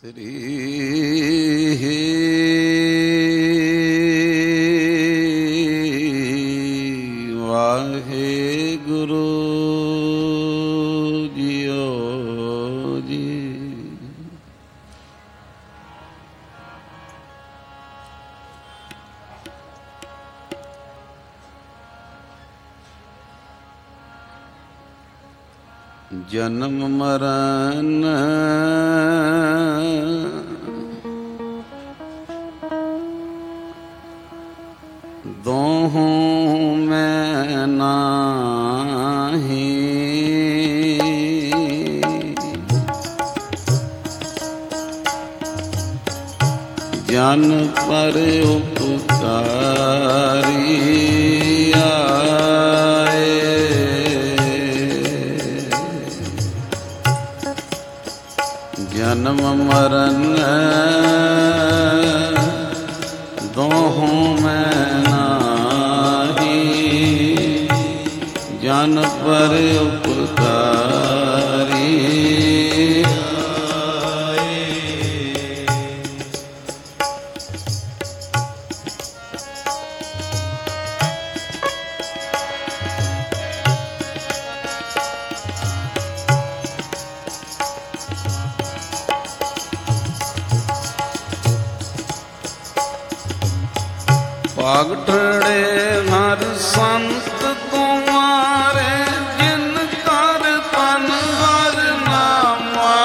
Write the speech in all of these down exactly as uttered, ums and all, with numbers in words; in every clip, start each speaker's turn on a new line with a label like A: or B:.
A: ਸ੍ਰੀ Waheguru JIO ਜੀ। ਜਨਮ ਮਰਨ ਦੋਹੋਂ ਮੈਂ ਨਾਹੀ, ਜਨ ਪਰ ਉਪਕਾਰੀ ਆਏ। ਜਨਮ ਮਰਨ ਦੋਹੋਂ ਮੈਂ ਨਾਹੀ, ਜਨ ਪਰ ਉਪਕਾਰੀ ਆਏ। ਭਾਗ ਠੜੇ ਹਰ ਸੰਤ ਤੁਮਾਰੇ, ਜਿਨ ਕਰ ਤਨ ਹਰ ਨਾਮਾ।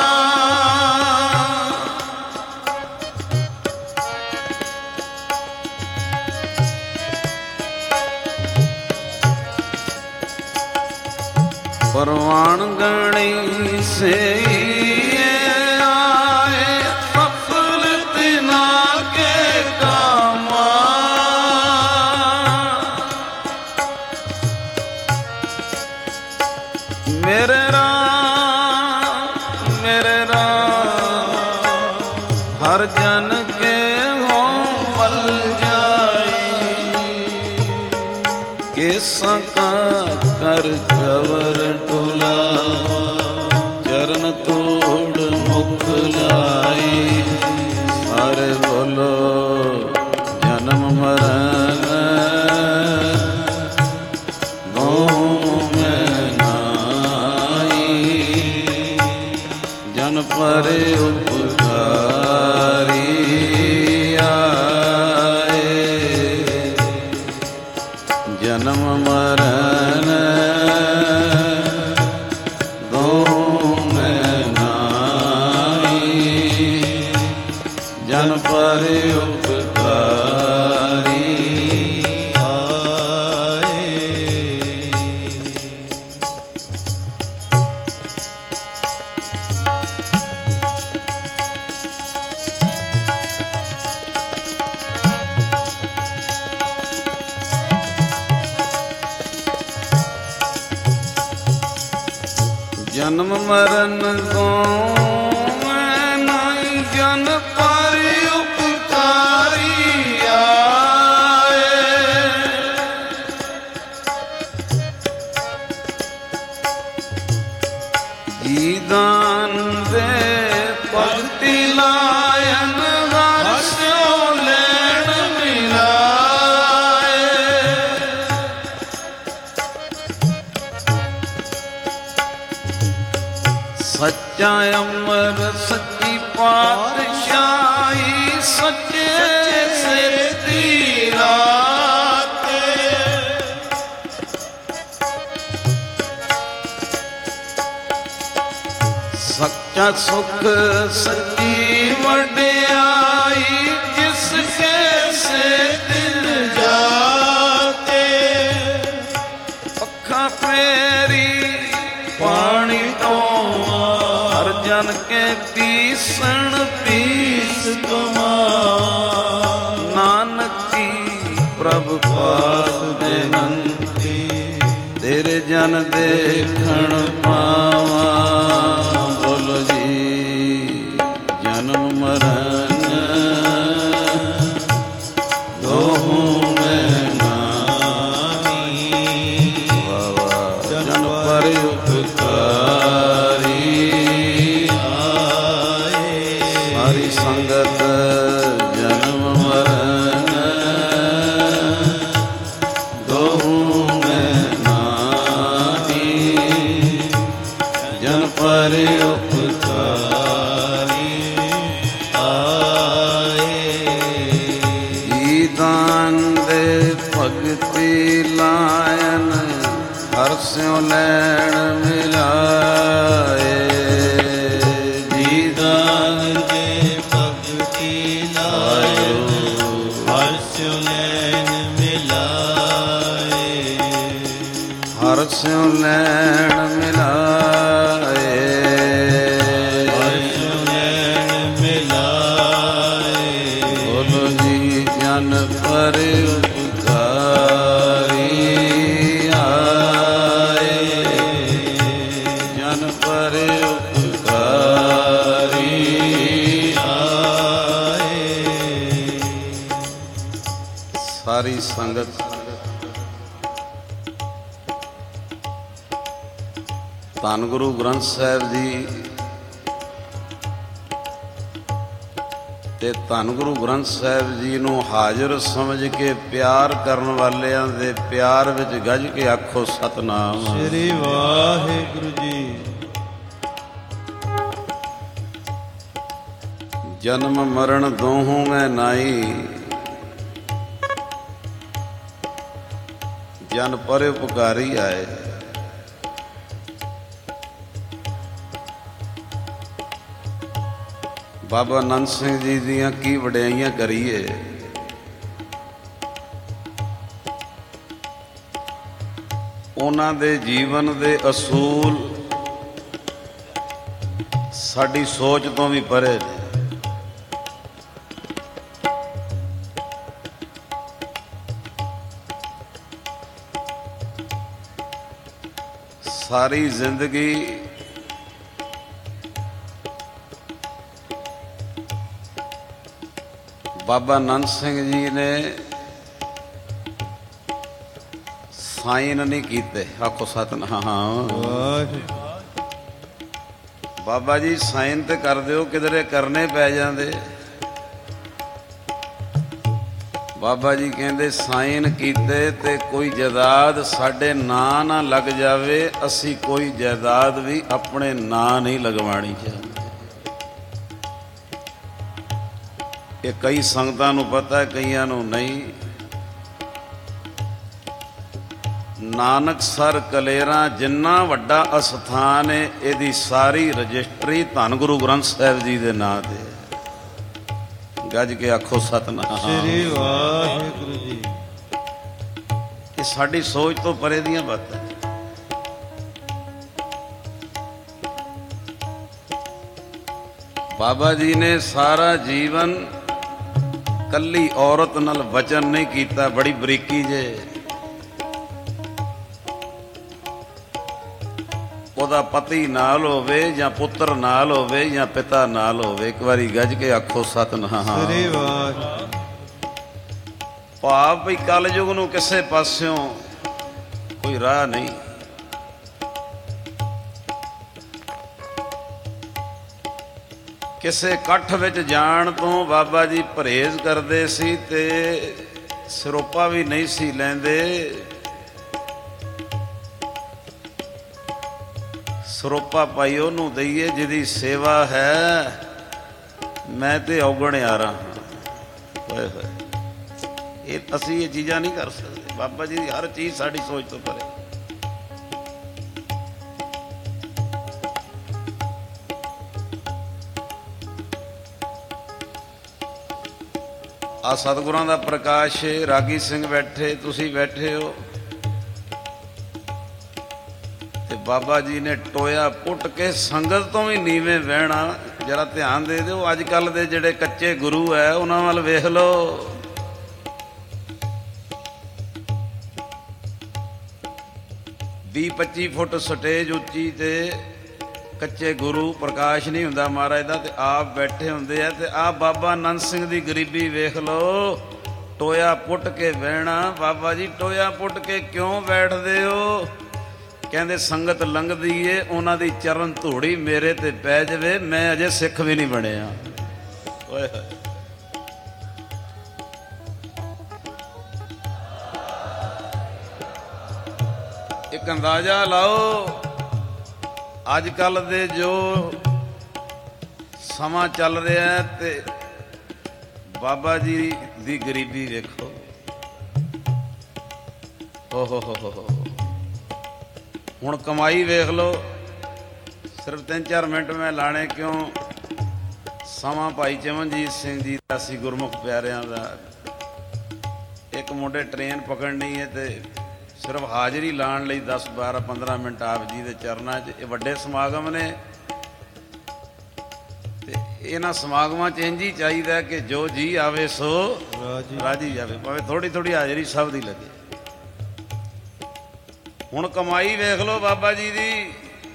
A: ਪਰਵਾਣ ਗਣੀ ਸੇ ਮੇਰੇ ਰਾਮ ਮੇਰੇ ਰਾਮ ਹਰ ਜਨ ਕੇ ਹੋ ਮਲ ਜਾਈ। ਕੇਸਾਂ ਕਾ ਕਰ ਕਵਰ ਟੁਲਾ, ਚਰਨ ਤੋੜ ਮੁਖ ਲਾਈ। ਸਾਰੇ ਬੋਲੋ ਜਨਮ ਮਰਨ ਜਨ ਪਰ ਉਪਕਾਰੀ ਆਏ। ਜਨਮ ਮਰਨ ਦੋਹੋਂ ਮੈਂ ਨਾਹੀ, ਜਨ ਪਰ ਉਪਕਾਰੀ ਆਏ। ਜਨਮ ਮਰਨ ਦੋਵੇਂ ਨਾਹੀ, ਜਨ ਪਰ ਉਪਕਾਰੀ ਆਏ। ਜੀ ਦਾਨ ਦੇ ਭਗਤੀ ਲਾਇਨ, ਹਰ ਸਿਓ ਲੈਣ ਮਿਲਾਏ। ਸੱਚਾ ਅਮਰ ਸੱਚੀ ਪਾਤਸ਼ਾਹੀ, ਸੱਚੇ ਸਿਰ ਦੀ ਰਾਤੇ। ਸੱਚਾ ਸੁਖ ਸੱਚੀ ਵਡਿਆਈ, ਜਿਸ ਕੇ ਸੇ ਦਿਲ ਜਾਤੇ। ਅੱਖਾਂ ਫੇਰੀ ਪਾਣੀ ਢੋਵਾ, ਹਰ ਜਨ ਕੇ ਪੀਸਣ ਪੀਸ ਕਮਾ। ਨਾਨਕੀ ਪ੍ਰਭ ਪਾਸ ਬੇਨੰਤੀ, ਤੇਰੇ ਜਨ ਦੇਖਣ ਪਾਵਾਂ। ਬੋਲੋ ਜੀ ਜਨਮ ਮਰਨ ਦੋਹੋਂ ਮੈਂ ਨਾਹੀ, ਜਨ ਪਰ ਉਪਕਾਰੀ ਆਏ। ਸੰਗਤ ਜਨਮ ਮਰਨ ਦੋਹੂ ਮੈਂ ਨਾਹੀ ਜਨ ਪਰ ਉਪਕਾਰੀ ਆਏ ਜੀ ਦਾਨ ਦੇ ਭਗਤੀ ਲਾਇਨ ਹਰ ਸਿਉ ਲੈਣ ਮਿਲਾਏ ਜੀ ਦਾਨ ਦੇ ਭਗਤੀ ਲਾਇਨ ਹਰ ਸਿਉ ਲੈਣ ਮਿਲਾਏ ਹਰ ਸਿਉ ਲੈਣ ਮਿਲਾਏ ਹਰ ਸਿਉ ਲੈਣ ਮਿਲਾਏ ਬੋਲੋ ਜੀ ਜਨ ਪਰ ਸਾਰੀ ਸੰਗਤ ਧੰਨ ਗੁਰੂ ਗ੍ਰੰਥ ਸਾਹਿਬ ਜੀ ਤੇ ਧੰਨ ਗੁਰੂ ਗ੍ਰੰਥ ਸਾਹਿਬ ਜੀ ਨੂੰ ਹਾਜ਼ਰ ਸਮਝ ਕੇ ਪਿਆਰ ਕਰਨ ਵਾਲਿਆਂ ਦੇ ਪਿਆਰ ਵਿੱਚ ਗੱਜ ਕੇ ਆਖੋ ਸਤਿਨਾਮ ਸ੍ਰੀ ਵਾਹਿਗੁਰੂ ਜੀ। ਜਨਮ ਮਰਨ ਦੋਹੂ ਮੈਂ ਨਾਈ ਜਨ ਪਰ ਉਪਕਾਰੀ ਆਏ ਬਾਬਾ ਨੰਦ ਸਿੰਘ ਜੀ ਦੀਆਂ ਕੀ ਵਡਿਆਈਆਂ ਕਰੀਏ। ਉਹਨਾਂ ਦੇ ਜੀਵਨ ਦੇ ਅਸੂਲ ਸਾਡੀ ਸੋਚ ਤੋਂ ਵੀ ਪਰੇ ਨੇ। ਸਾਰੀ ਜ਼ਿੰਦਗੀ ਬਾਬਾ ਨੰਦ ਸਿੰਘ ਜੀ ਨੇ ਸਾਈਨ ਨਹੀਂ ਕੀਤੇ ਆਖੋ ਸਤਿਨਾਮ ਬਾਬਾ ਜੀ ਸਾਈਨ ਤੇ ਕਰ ਦਿਓ ਕਿਧਰੇ ਕਰਨੇ ਪੈ ਜਾਂਦੇ। ਬਾਬਾ ਜੀ ਕਹਿੰਦੇ ਸਾਈਨ ਕੀਤੇ ਤੇ ਕੋਈ ਜਾਇਦਾਦ ਸਾਡੇ ਨਾਂ ਨਾ ਲੱਗ ਜਾਵੇ ਅਸੀਂ ਕੋਈ ਜਾਇਦਾਦ ਵੀ ਆਪਣੇ ਨਾਂ ਨਹੀਂ ਲਗਵਾਉਣੀ ਚਾਹੀਦੀ। ਇਹ ਕਈ ਸੰਗਤਾਂ ਨੂੰ ਪਤਾ ਕਈਆਂ ਨੂੰ ਨਹੀਂ। ਨਾਨਕਸਰ ਕਲੇਰਾਂ ਜਿੰਨਾ ਵੱਡਾ ਅਸਥਾਨ ਹੈ ਇਹਦੀ ਸਾਰੀ ਰਜਿਸਟਰੀ ਧੰਨ ਗੁਰੂ ਗ੍ਰੰਥ ਸਾਹਿਬ ਜੀ ਦੇ ਨਾਂ ਤੇ। ਗੱਜ ਕੇ ਆਖੋ ਸਤਿਨਾਮ ਸ੍ਰੀ ਵਾਹਿਗੁਰੂ ਜੀ। ਇਹ ਸਾਡੀ ਸੋਚ ਤੋਂ ਪਰੇ ਦੀਆਂ ਬਾਤਾਂ। ਬਾਬਾ ਜੀ ਨੇ ਸਾਰਾ ਜੀਵਨ ਕੱਲੀ ਔਰਤ ਨਾਲ ਵਚਨ ਨਹੀਂ ਕੀਤਾ, ਬੜੀ ਬਰੀਕੀ ਜੇ। ਉਹਦਾ ਪਤੀ ਨਾਲ ਹੋਵੇ ਜਾਂ ਪੁੱਤਰ ਨਾਲ ਹੋਵੇ ਜਾਂ ਪਿਤਾ ਨਾਲ ਹੋਵੇ, ਇੱਕ ਵਾਰੀ ਗੱਜ ਕੇ ਆਖੋ ਸਤਿਨਾਮ ਸ੍ਰੀ ਵਾਹਿਗੁਰੂ। ਭਾਵ ਵੀ ਕਲਯੁਗ ਨੂੰ ਕਿਸੇ ਪਾਸਿਓਂ ਕੋਈ ਰਾਹ ਨਹੀਂ। ਕਿਸੇ ਇਕੱਠ ਵਿੱਚ ਜਾਣ ਤੋਂ ਬਾਬਾ ਜੀ ਪਰਹੇਜ਼ ਕਰਦੇ ਸੀ ਤੇ ਸਰੋਪਾ ਵੀ ਨਹੀਂ ਸੀ ਲੈਂਦੇ। ਸਰੋਪਾ ਭਾਈ ਉਹਨੂੰ ਦਈਏ ਜਿਹਦੀ ਸੇਵਾ ਹੈ। ਮੈਂ ਤੇ ਔਗਣ ਆ ਰਹਾ ਹਾਂ। ਹੋਏ ਹੋਏ ਇਹ ਅਸੀਂ ਇਹ ਚੀਜ਼ਾਂ ਨਹੀਂ ਕਰ ਸਕਦੇ। ਬਾਬਾ ਜੀ ਦੀ ਹਰ ਚੀਜ਼ ਸਾਡੀ ਸੋਚ ਤੋਂ ਪਰੇ। ਆ ਸਤਿਗੁਰਾਂ ਦਾ ਪ੍ਰਕਾਸ਼ ਰਾਗੀ ਸਿੰਘ ਬੈਠੇ, ਤੁਸੀਂ ਬੈਠੇ ਹੋ ਤੇ ਬਾਬਾ ਜੀ ਨੇ ਟੋਇਆ ਪੁੱਟ ਕੇ ਸੰਗਤ ਤੋਂ ਵੀ ਨੀਵੇਂ ਬਹਿਣਾ। ਜਰਾ ਧਿਆਨ ਦੇ ਦਿਓ। ਅੱਜ ਕੱਲ ਦੇ ਜਿਹੜੇ ਕੱਚੇ ਗੁਰੂ ਹੈ ਉਹਨਾਂ ਵੱਲ ਵੇਖ ਲਓ। ਵੀਹ ਪੱਚੀ ਫੁੱਟ ਸਟੇਜ ਉੱਚੀ ਤੇ ਕੱਚੇ ਗੁਰੂ, ਪ੍ਰਕਾਸ਼ ਨਹੀਂ ਹੁੰਦਾ ਮਹਾਰਾਜ ਦਾ, ਤੇ ਆਪ ਬੈਠੇ ਹੁੰਦੇ ਆ। ਤੇ ਆਹ ਬਾਬਾ ਨੰਦ ਸਿੰਘ ਦੀ ਗਰੀਬੀ ਵੇਖ ਲਓ। ਟੋਇਆ ਪੁੱਟ ਕੇ ਬਹਿਣਾ। ਬਾਬਾ ਜੀ ਟੋਇਆ ਪੁੱਟ ਕੇ ਕਿਉਂ ਬੈਠਦੇ ਹੋ? ਕਹਿੰਦੇ ਸੰਗਤ ਲੰਘਦੀ ਏ, ਉਹਨਾਂ ਦੀ ਚਰਨ ਧੂੜੀ ਮੇਰੇ ਤੇ ਪੈ ਜਾਵੇ, ਮੈਂ ਅਜੇ ਸਿੱਖ ਵੀ ਨਹੀਂ ਬਣਿਆ। ਓਏ ਹੋਏ। ਇੱਕ ਅੰਦਾਜ਼ਾ ਲਾਓ ਅੱਜ ਕੱਲ ਦੇ ਜੋ ਸਮਾਂ ਚੱਲ ਰਿਹਾ ਤੇ ਬਾਬਾ ਜੀ ਦੀ ਗਰੀਬੀ ਵੇਖੋ। ਓ ਹੋ ਹੋ ਹੋ। ਹੁਣ ਕਮਾਈ ਵੇਖ ਲਓ। ਸਿਰਫ ਤਿੰਨ ਚਾਰ ਮਿੰਟ ਮੈਂ ਲਾਣੇ ਕਿਉਂ, ਸਮਾਂ ਭਾਈ ਚਮਨਜੀਤ ਸਿੰਘ ਜੀ ਦਾ ਸੀ, ਗੁਰਮੁਖ ਪਿਆਰਿਆਂ ਦਾ। ਇੱਕ ਮੁੰਡੇ ਟ੍ਰੇਨ ਪਕੜਨੀ ਹੈ ਤੇ ਸਿਰਫ ਹਾਜ਼ਰੀ ਲਾਉਣ ਲਈ ਦਸ ਬਾਰਾਂ ਪੰਦਰਾਂ ਮਿੰਟ ਆਪ ਜੀ ਦੇ ਚਰਨਾਂ 'ਚ। ਇਹ ਵੱਡੇ ਸਮਾਗਮ ਨੇ ਤੇ ਇਹਨਾਂ ਸਮਾਗਮਾਂ 'ਚ ਇੰਝ ਹੀ ਚਾਹੀਦਾ ਕਿ ਜੋ ਜੀ ਆਵੇ ਸੋ ਰਾਜੀ ਜਾਵੇ, ਭਾਵੇਂ ਥੋੜ੍ਹੀ ਥੋੜ੍ਹੀ ਹਾਜ਼ਰੀ ਸਭ ਦੀ ਲੱਗੇ। ਹੁਣ ਕਮਾਈ ਵੇਖ ਲਓ ਬਾਬਾ ਜੀ ਦੀ।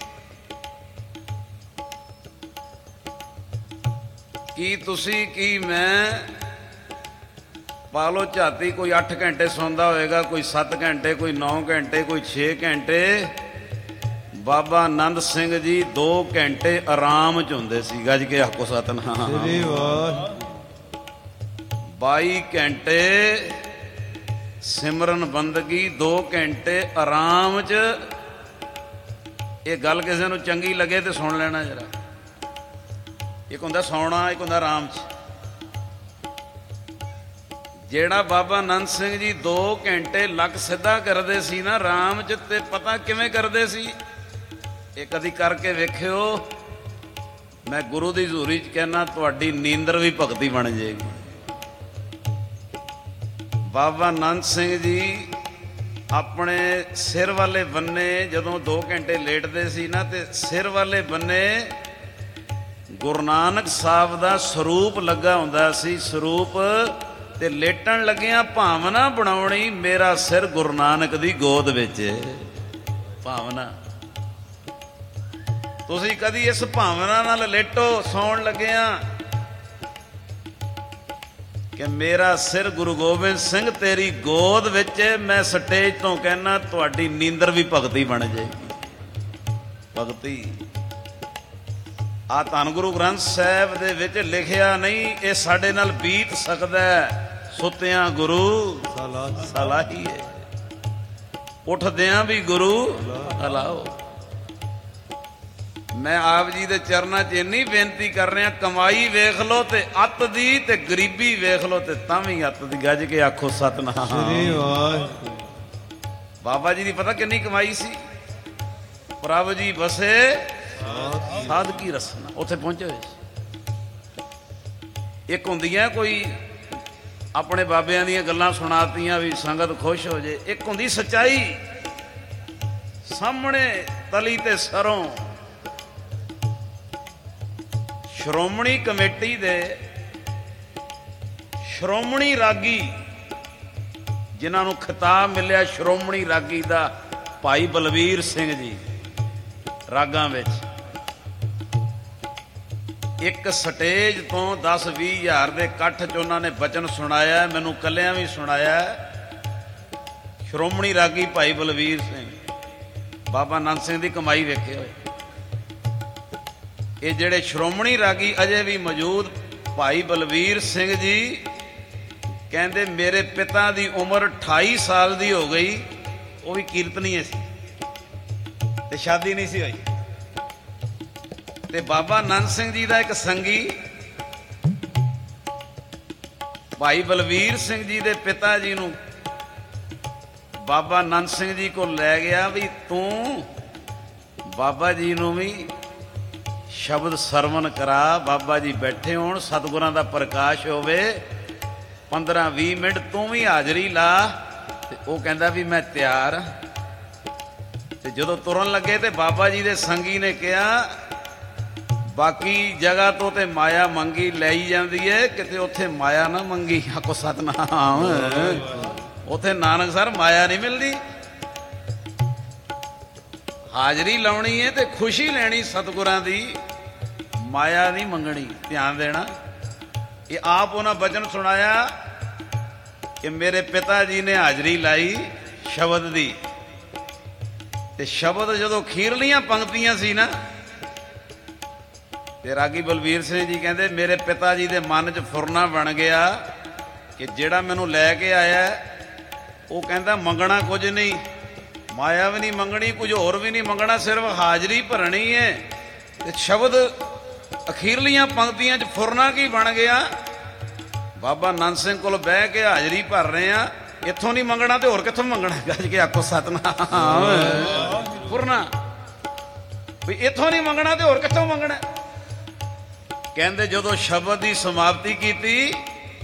A: ਕੀ ਤੁਸੀਂ ਕੀ ਮੈਂ ਪਾ ਲਓ ਝਾਤੀ, ਕੋਈ ਅੱਠ ਘੰਟੇ ਸੌਂਦਾ ਹੋਏਗਾ, ਕੋਈ ਸੱਤ ਘੰਟੇ, ਕੋਈ ਨੌ ਘੰਟੇ, ਕੋਈ ਛੇ ਘੰਟੇ। ਬਾਬਾ ਆਨੰਦ ਸਿੰਘ ਜੀ ਦੋ ਘੰਟੇ ਆਰਾਮ 'ਚ ਹੁੰਦੇ ਸੀ। ਗੱਜ ਕੇ ਆਖੋ ਸਤਿਨਾਮ। ਬਾਈ ਘੰਟੇ ਸਿਮਰਨ ਬੰਦਗੀ, ਦੋ ਘੰਟੇ ਆਰਾਮ 'ਚ। ਇਹ ਗੱਲ ਕਿਸੇ ਨੂੰ ਚੰਗੀ ਲੱਗੇ ਤੇ ਸੁਣ ਲੈਣਾ ਜਰਾ। ਇੱਕ ਹੁੰਦਾ ਸੌਣਾ, ਇੱਕ ਹੁੰਦਾ ਆਰਾਮ 'ਚ। ਜਿਹੜਾ ਬਾਬਾ ਆਨੰਦ ਸਿੰਘ ਜੀ ਦੋ ਘੰਟੇ ਲੱਕ ਸਿੱਧਾ ਕਰਦੇ ਸੀ ਨਾ ਆਰਾਮ 'ਚ, ਤੇ ਪਤਾ ਕਿਵੇਂ ਕਰਦੇ ਸੀ? ਇਹ ਕਦੀ ਕਰਕੇ ਵੇਖਿਓ। ਮੈਂ ਗੁਰੂ ਦੀ ਹਜ਼ੂਰੀ 'ਚ ਕਹਿੰਦਾ ਤੁਹਾਡੀ ਨੀਂਦਰ ਵੀ ਭਗਤੀ ਬਣ ਜਾਏਗੀ। ਬਾਬਾ ਆਨੰਦ ਸਿੰਘ ਜੀ ਆਪਣੇ ਸਿਰ ਵਾਲੇ ਬੰਨੇ ਜਦੋਂ ਦੋ ਘੰਟੇ ਲੇਟਦੇ ਸੀ ਨਾ, ਤੇ ਸਿਰ ਵਾਲੇ ਬੰਨੇ ਗੁਰੂ ਨਾਨਕ ਸਾਹਿਬ ਦਾ ਸਰੂਪ ਲੱਗਾ ਹੁੰਦਾ ਸੀ। ਸਰੂਪ ਤੇ ਲੇਟਣ ਲੱਗਿਆਂ ਭਾਵਨਾ ਬਣਾਉਣੀ, ਮੇਰਾ ਸਿਰ ਗੁਰੂ ਨਾਨਕ ਦੀ ਗੋਦ ਵਿੱਚ। ਭਾਵਨਾ ਤੁਸੀਂ ਕਦੀ ਇਸ ਭਾਵਨਾ ਨਾਲ ਲੇਟੋ ਸੌਣ ਲੱਗਿਆਂ ਕਿ ਮੇਰਾ ਸਿਰ ਗੁਰੂ ਗੋਬਿੰਦ ਸਿੰਘ ਤੇਰੀ ਗੋਦ ਵਿੱਚ। ਮੈਂ ਸਟੇਜ ਤੋਂ ਕਹਿਣਾ ਤੁਹਾਡੀ ਨੀਂਦਰ ਵੀ ਭਗਤੀ ਬਣ ਜਾਏਗੀ। ਭਗਤੀ ਆ ਧੰਨ ਗੁਰੂ ਗ੍ਰੰਥ ਸਾਹਿਬ ਦੇ ਵਿੱਚ ਲਿਖਿਆ ਨਹੀਂ, ਇਹ ਸਾਡੇ ਨਾਲ ਬੀਤ ਸਕਦਾ। ਸੁੱਤਿਆਂ ਗੁਰੂ ਸਲਾਹੀਏ, ਉੱਠਦਿਆਂ ਵੀ ਗੁਰੂ ਹਲਾਓ। ਮੈਂ ਆਪ ਜੀ ਦੇ ਚਰਨਾਂ 'ਚ ਇੰਨੀ ਬੇਨਤੀ ਕਰ ਰਿਹਾ, ਕਮਾਈ ਵੇਖ ਲਓ ਤੇ ਅੱਤ ਦੀ, ਤੇ ਗਰੀਬੀ ਵੇਖ ਲਓ ਤੇ ਤਾਂ ਵੀ ਅੱਤ ਦੀ। ਗੱਜ ਕੇ ਆਖੋ ਸਤਿਨਾਮ। ਬਾਬਾ ਜੀ ਦੀ ਪਤਾ ਕਿੰਨੀ ਕਮਾਈ ਸੀ? ਪ੍ਰਭ ਜੀ ਬਸੇ ਸਾਧ ਕੀ ਰਸਨਾ, ਉੱਥੇ ਪਹੁੰਚੇ ਹੋਏ ਸੀ। ਇੱਕ ਹੁੰਦੀਆਂ ਕੋਈ ਆਪਣੇ ਬਾਬਿਆਂ ਦੀਆਂ ਗੱਲਾਂ ਸੁਣਾਤੀਆਂ ਵੀ ਸੰਗਤ ਖੁਸ਼ ਹੋ ਜੇ। ਇੱਕ ਹੁੰਦੀ ਸੱਚਾਈ। ਸਾਹਮਣੇ ਤਲੀ ਤੇ ਸਰੋਂ। ਸ਼੍ਰੋਮਣੀ ਕਮੇਟੀ ਦੇ ਸ਼੍ਰੋਮਣੀ ਰਾਗੀ, ਜਿਨ੍ਹਾਂ ਨੂੰ ਖਿਤਾਬ ਮਿਲਿਆ ਸ਼੍ਰੋਮਣੀ ਰਾਗੀ ਦਾ, ਭਾਈ ਬਲਵੀਰ ਸਿੰਘ ਜੀ ਰਾਗਾਂ ਵਿੱਚ। ਇੱਕ ਸਟੇਜ ਤੋਂ ਦਸ ਵੀਹ ਹਜ਼ਾਰ ਦੇ ਇਕੱਠ 'ਚ ਉਹਨਾਂ ਨੇ ਬਚਨ ਸੁਣਾਇਆ, ਮੈਨੂੰ ਕੱਲਿਆਂ ਵੀ ਸੁਣਾਇਆ। ਸ਼੍ਰੋਮਣੀ ਰਾਗੀ ਭਾਈ ਬਲਵੀਰ ਸਿੰਘ। ਬਾਬਾ ਆਨੰਦ ਸਿੰਘ ਦੀ ਕਮਾਈ ਵੇਖੇ ਹੋਏ। ਇਹ ਜਿਹੜੇ ਸ਼੍ਰੋਮਣੀ ਰਾਗੀ ਅਜੇ ਵੀ ਮੌਜੂਦ, ਭਾਈ ਬਲਵੀਰ ਸਿੰਘ ਜੀ ਕਹਿੰਦੇ ਮੇਰੇ ਪਿਤਾ ਦੀ ਉਮਰ ਅਠਾਈ ਸਾਲ ਦੀ ਹੋ ਗਈ, ਉਹ ਵੀ ਕੀਰਤਨੀਏ ਸੀ ਤੇ ਸ਼ਾਦੀ ਨਹੀਂ ਸੀ ਹੋਈ। ਤੇ ਬਾਬਾ ਆਨੰਦ ਸਿੰਘ ਜੀ ਦਾ ਇੱਕ ਸੰਗੀ ਭਾਈ ਬਲਵੀਰ ਸਿੰਘ ਜੀ ਦੇ ਪਿਤਾ ਜੀ ਨੂੰ ਬਾਬਾ ਆਨੰਦ ਸਿੰਘ ਜੀ ਕੋਲ ਲੈ ਗਿਆ ਵੀ ਤੂੰ ਬਾਬਾ ਜੀ ਨੂੰ ਵੀ ਸ਼ਬਦ ਸਰਵਣ ਕਰਾ। ਬਾਬਾ ਜੀ ਬੈਠੇ ਹੋਣ, ਸਤਿਗੁਰਾਂ ਦਾ ਪ੍ਰਕਾਸ਼ ਹੋਵੇ, ਪੰਦਰਾਂ ਵੀਹ ਮਿੰਟ ਤੂੰ ਵੀ ਹਾਜ਼ਰੀ ਲਾ। ਤੇ ਉਹ ਕਹਿੰਦਾ ਵੀ ਮੈਂ ਤਿਆਰ। ਤੇ ਜਦੋਂ ਤੁਰਨ ਲੱਗੇ ਤੇ ਬਾਬਾ ਜੀ ਦੇ ਸੰਗੀ ਨੇ ਕਿਹਾ ਬਾਕੀ ਜਗ੍ਹਾ ਤੋਂ ਤੇ ਮਾਇਆ ਮੰਗੀ ਲਈ ਜਾਂਦੀ ਏ, ਕਿਤੇ ਉੱਥੇ ਮਾਇਆ ਨਾ ਮੰਗੀ। ਆਖੋ ਸਤਿਨਾਮ। ਉੱਥੇ ਨਾਨਕ ਸਰ ਮਾਇਆ ਨਹੀਂ ਮਿਲਦੀ। ਹਾਜ਼ਰੀ ਲਾਉਣੀ ਏ ਤੇ ਖੁਸ਼ੀ ਲੈਣੀ ਸਤਿਗੁਰਾਂ ਦੀ, ਮਾਇਆ ਨਹੀਂ ਮੰਗਣੀ। ਧਿਆਨ ਦੇਣਾ। ਇਹ ਆਪ ਉਹਨਾਂ ਬਚਨ ਸੁਣਾਇਆ ਕਿ ਮੇਰੇ ਪਿਤਾ ਜੀ ਨੇ ਹਾਜ਼ਰੀ ਲਾਈ ਸ਼ਬਦ ਦੀ। ਤੇ ਸ਼ਬਦ ਜਦੋਂ ਖੀਰਲੀਆਂ ਪੰਕਤੀਆਂ ਸੀ ਨਾ, ਤੇ ਰਾਗੀ ਬਲਵੀਰ ਸਿੰਘ ਜੀ ਕਹਿੰਦੇ ਮੇਰੇ ਪਿਤਾ ਜੀ ਦੇ ਮਨ 'ਚ ਫੁਰਨਾ ਬਣ ਗਿਆ ਕਿ ਜਿਹੜਾ ਮੈਨੂੰ ਲੈ ਕੇ ਆਇਆ ਉਹ ਕਹਿੰਦਾ ਮੰਗਣਾ ਕੁਝ ਨਹੀਂ, ਮਾਇਆ ਵੀ ਨਹੀਂ ਮੰਗਣੀ, ਕੁਝ ਹੋਰ ਵੀ ਨਹੀਂ ਮੰਗਣਾ, ਸਿਰਫ ਹਾਜ਼ਰੀ ਭਰਨੀ ਹੈ। ਤੇ ਸ਼ਬਦ ਅਖੀਰਲੀਆਂ ਪੰਕਤੀਆਂ 'ਚ ਫੁਰਨਾ ਕੀ ਬਣ ਗਿਆ, ਬਾਬਾ ਨੰਦ ਸਿੰਘ ਕੋਲ ਬਹਿ ਕੇ ਹਾਜ਼ਰੀ ਭਰ ਰਹੇ ਆ, ਇੱਥੋਂ ਨਹੀਂ ਮੰਗਣਾ ਤੇ ਹੋਰ ਕਿੱਥੋਂ ਮੰਗਣਾ। ਗੱਜ ਕੇ ਆਖੋ ਸਤਿਨਾਮ। ਫੁਰਨਾ ਵੀ ਇੱਥੋਂ ਨਹੀਂ ਮੰਗਣਾ ਤੇ ਹੋਰ ਕਿੱਥੋਂ ਮੰਗਣਾ। ਕਹਿੰਦੇ ਜਦੋਂ ਸ਼ਬਦ ਦੀ ਸਮਾਪਤੀ ਕੀਤੀ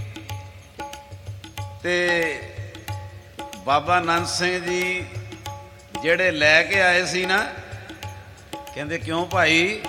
A: ਤੇ ਬਾਬਾ ਨੰਦ ਸਿੰਘ ਜੀ ਜਿਹੜੇ ਲੈ ਕੇ ਆਏ ਸੀ ਨਾ, ਕਹਿੰਦੇ ਕਿਉਂ ਭਾਈ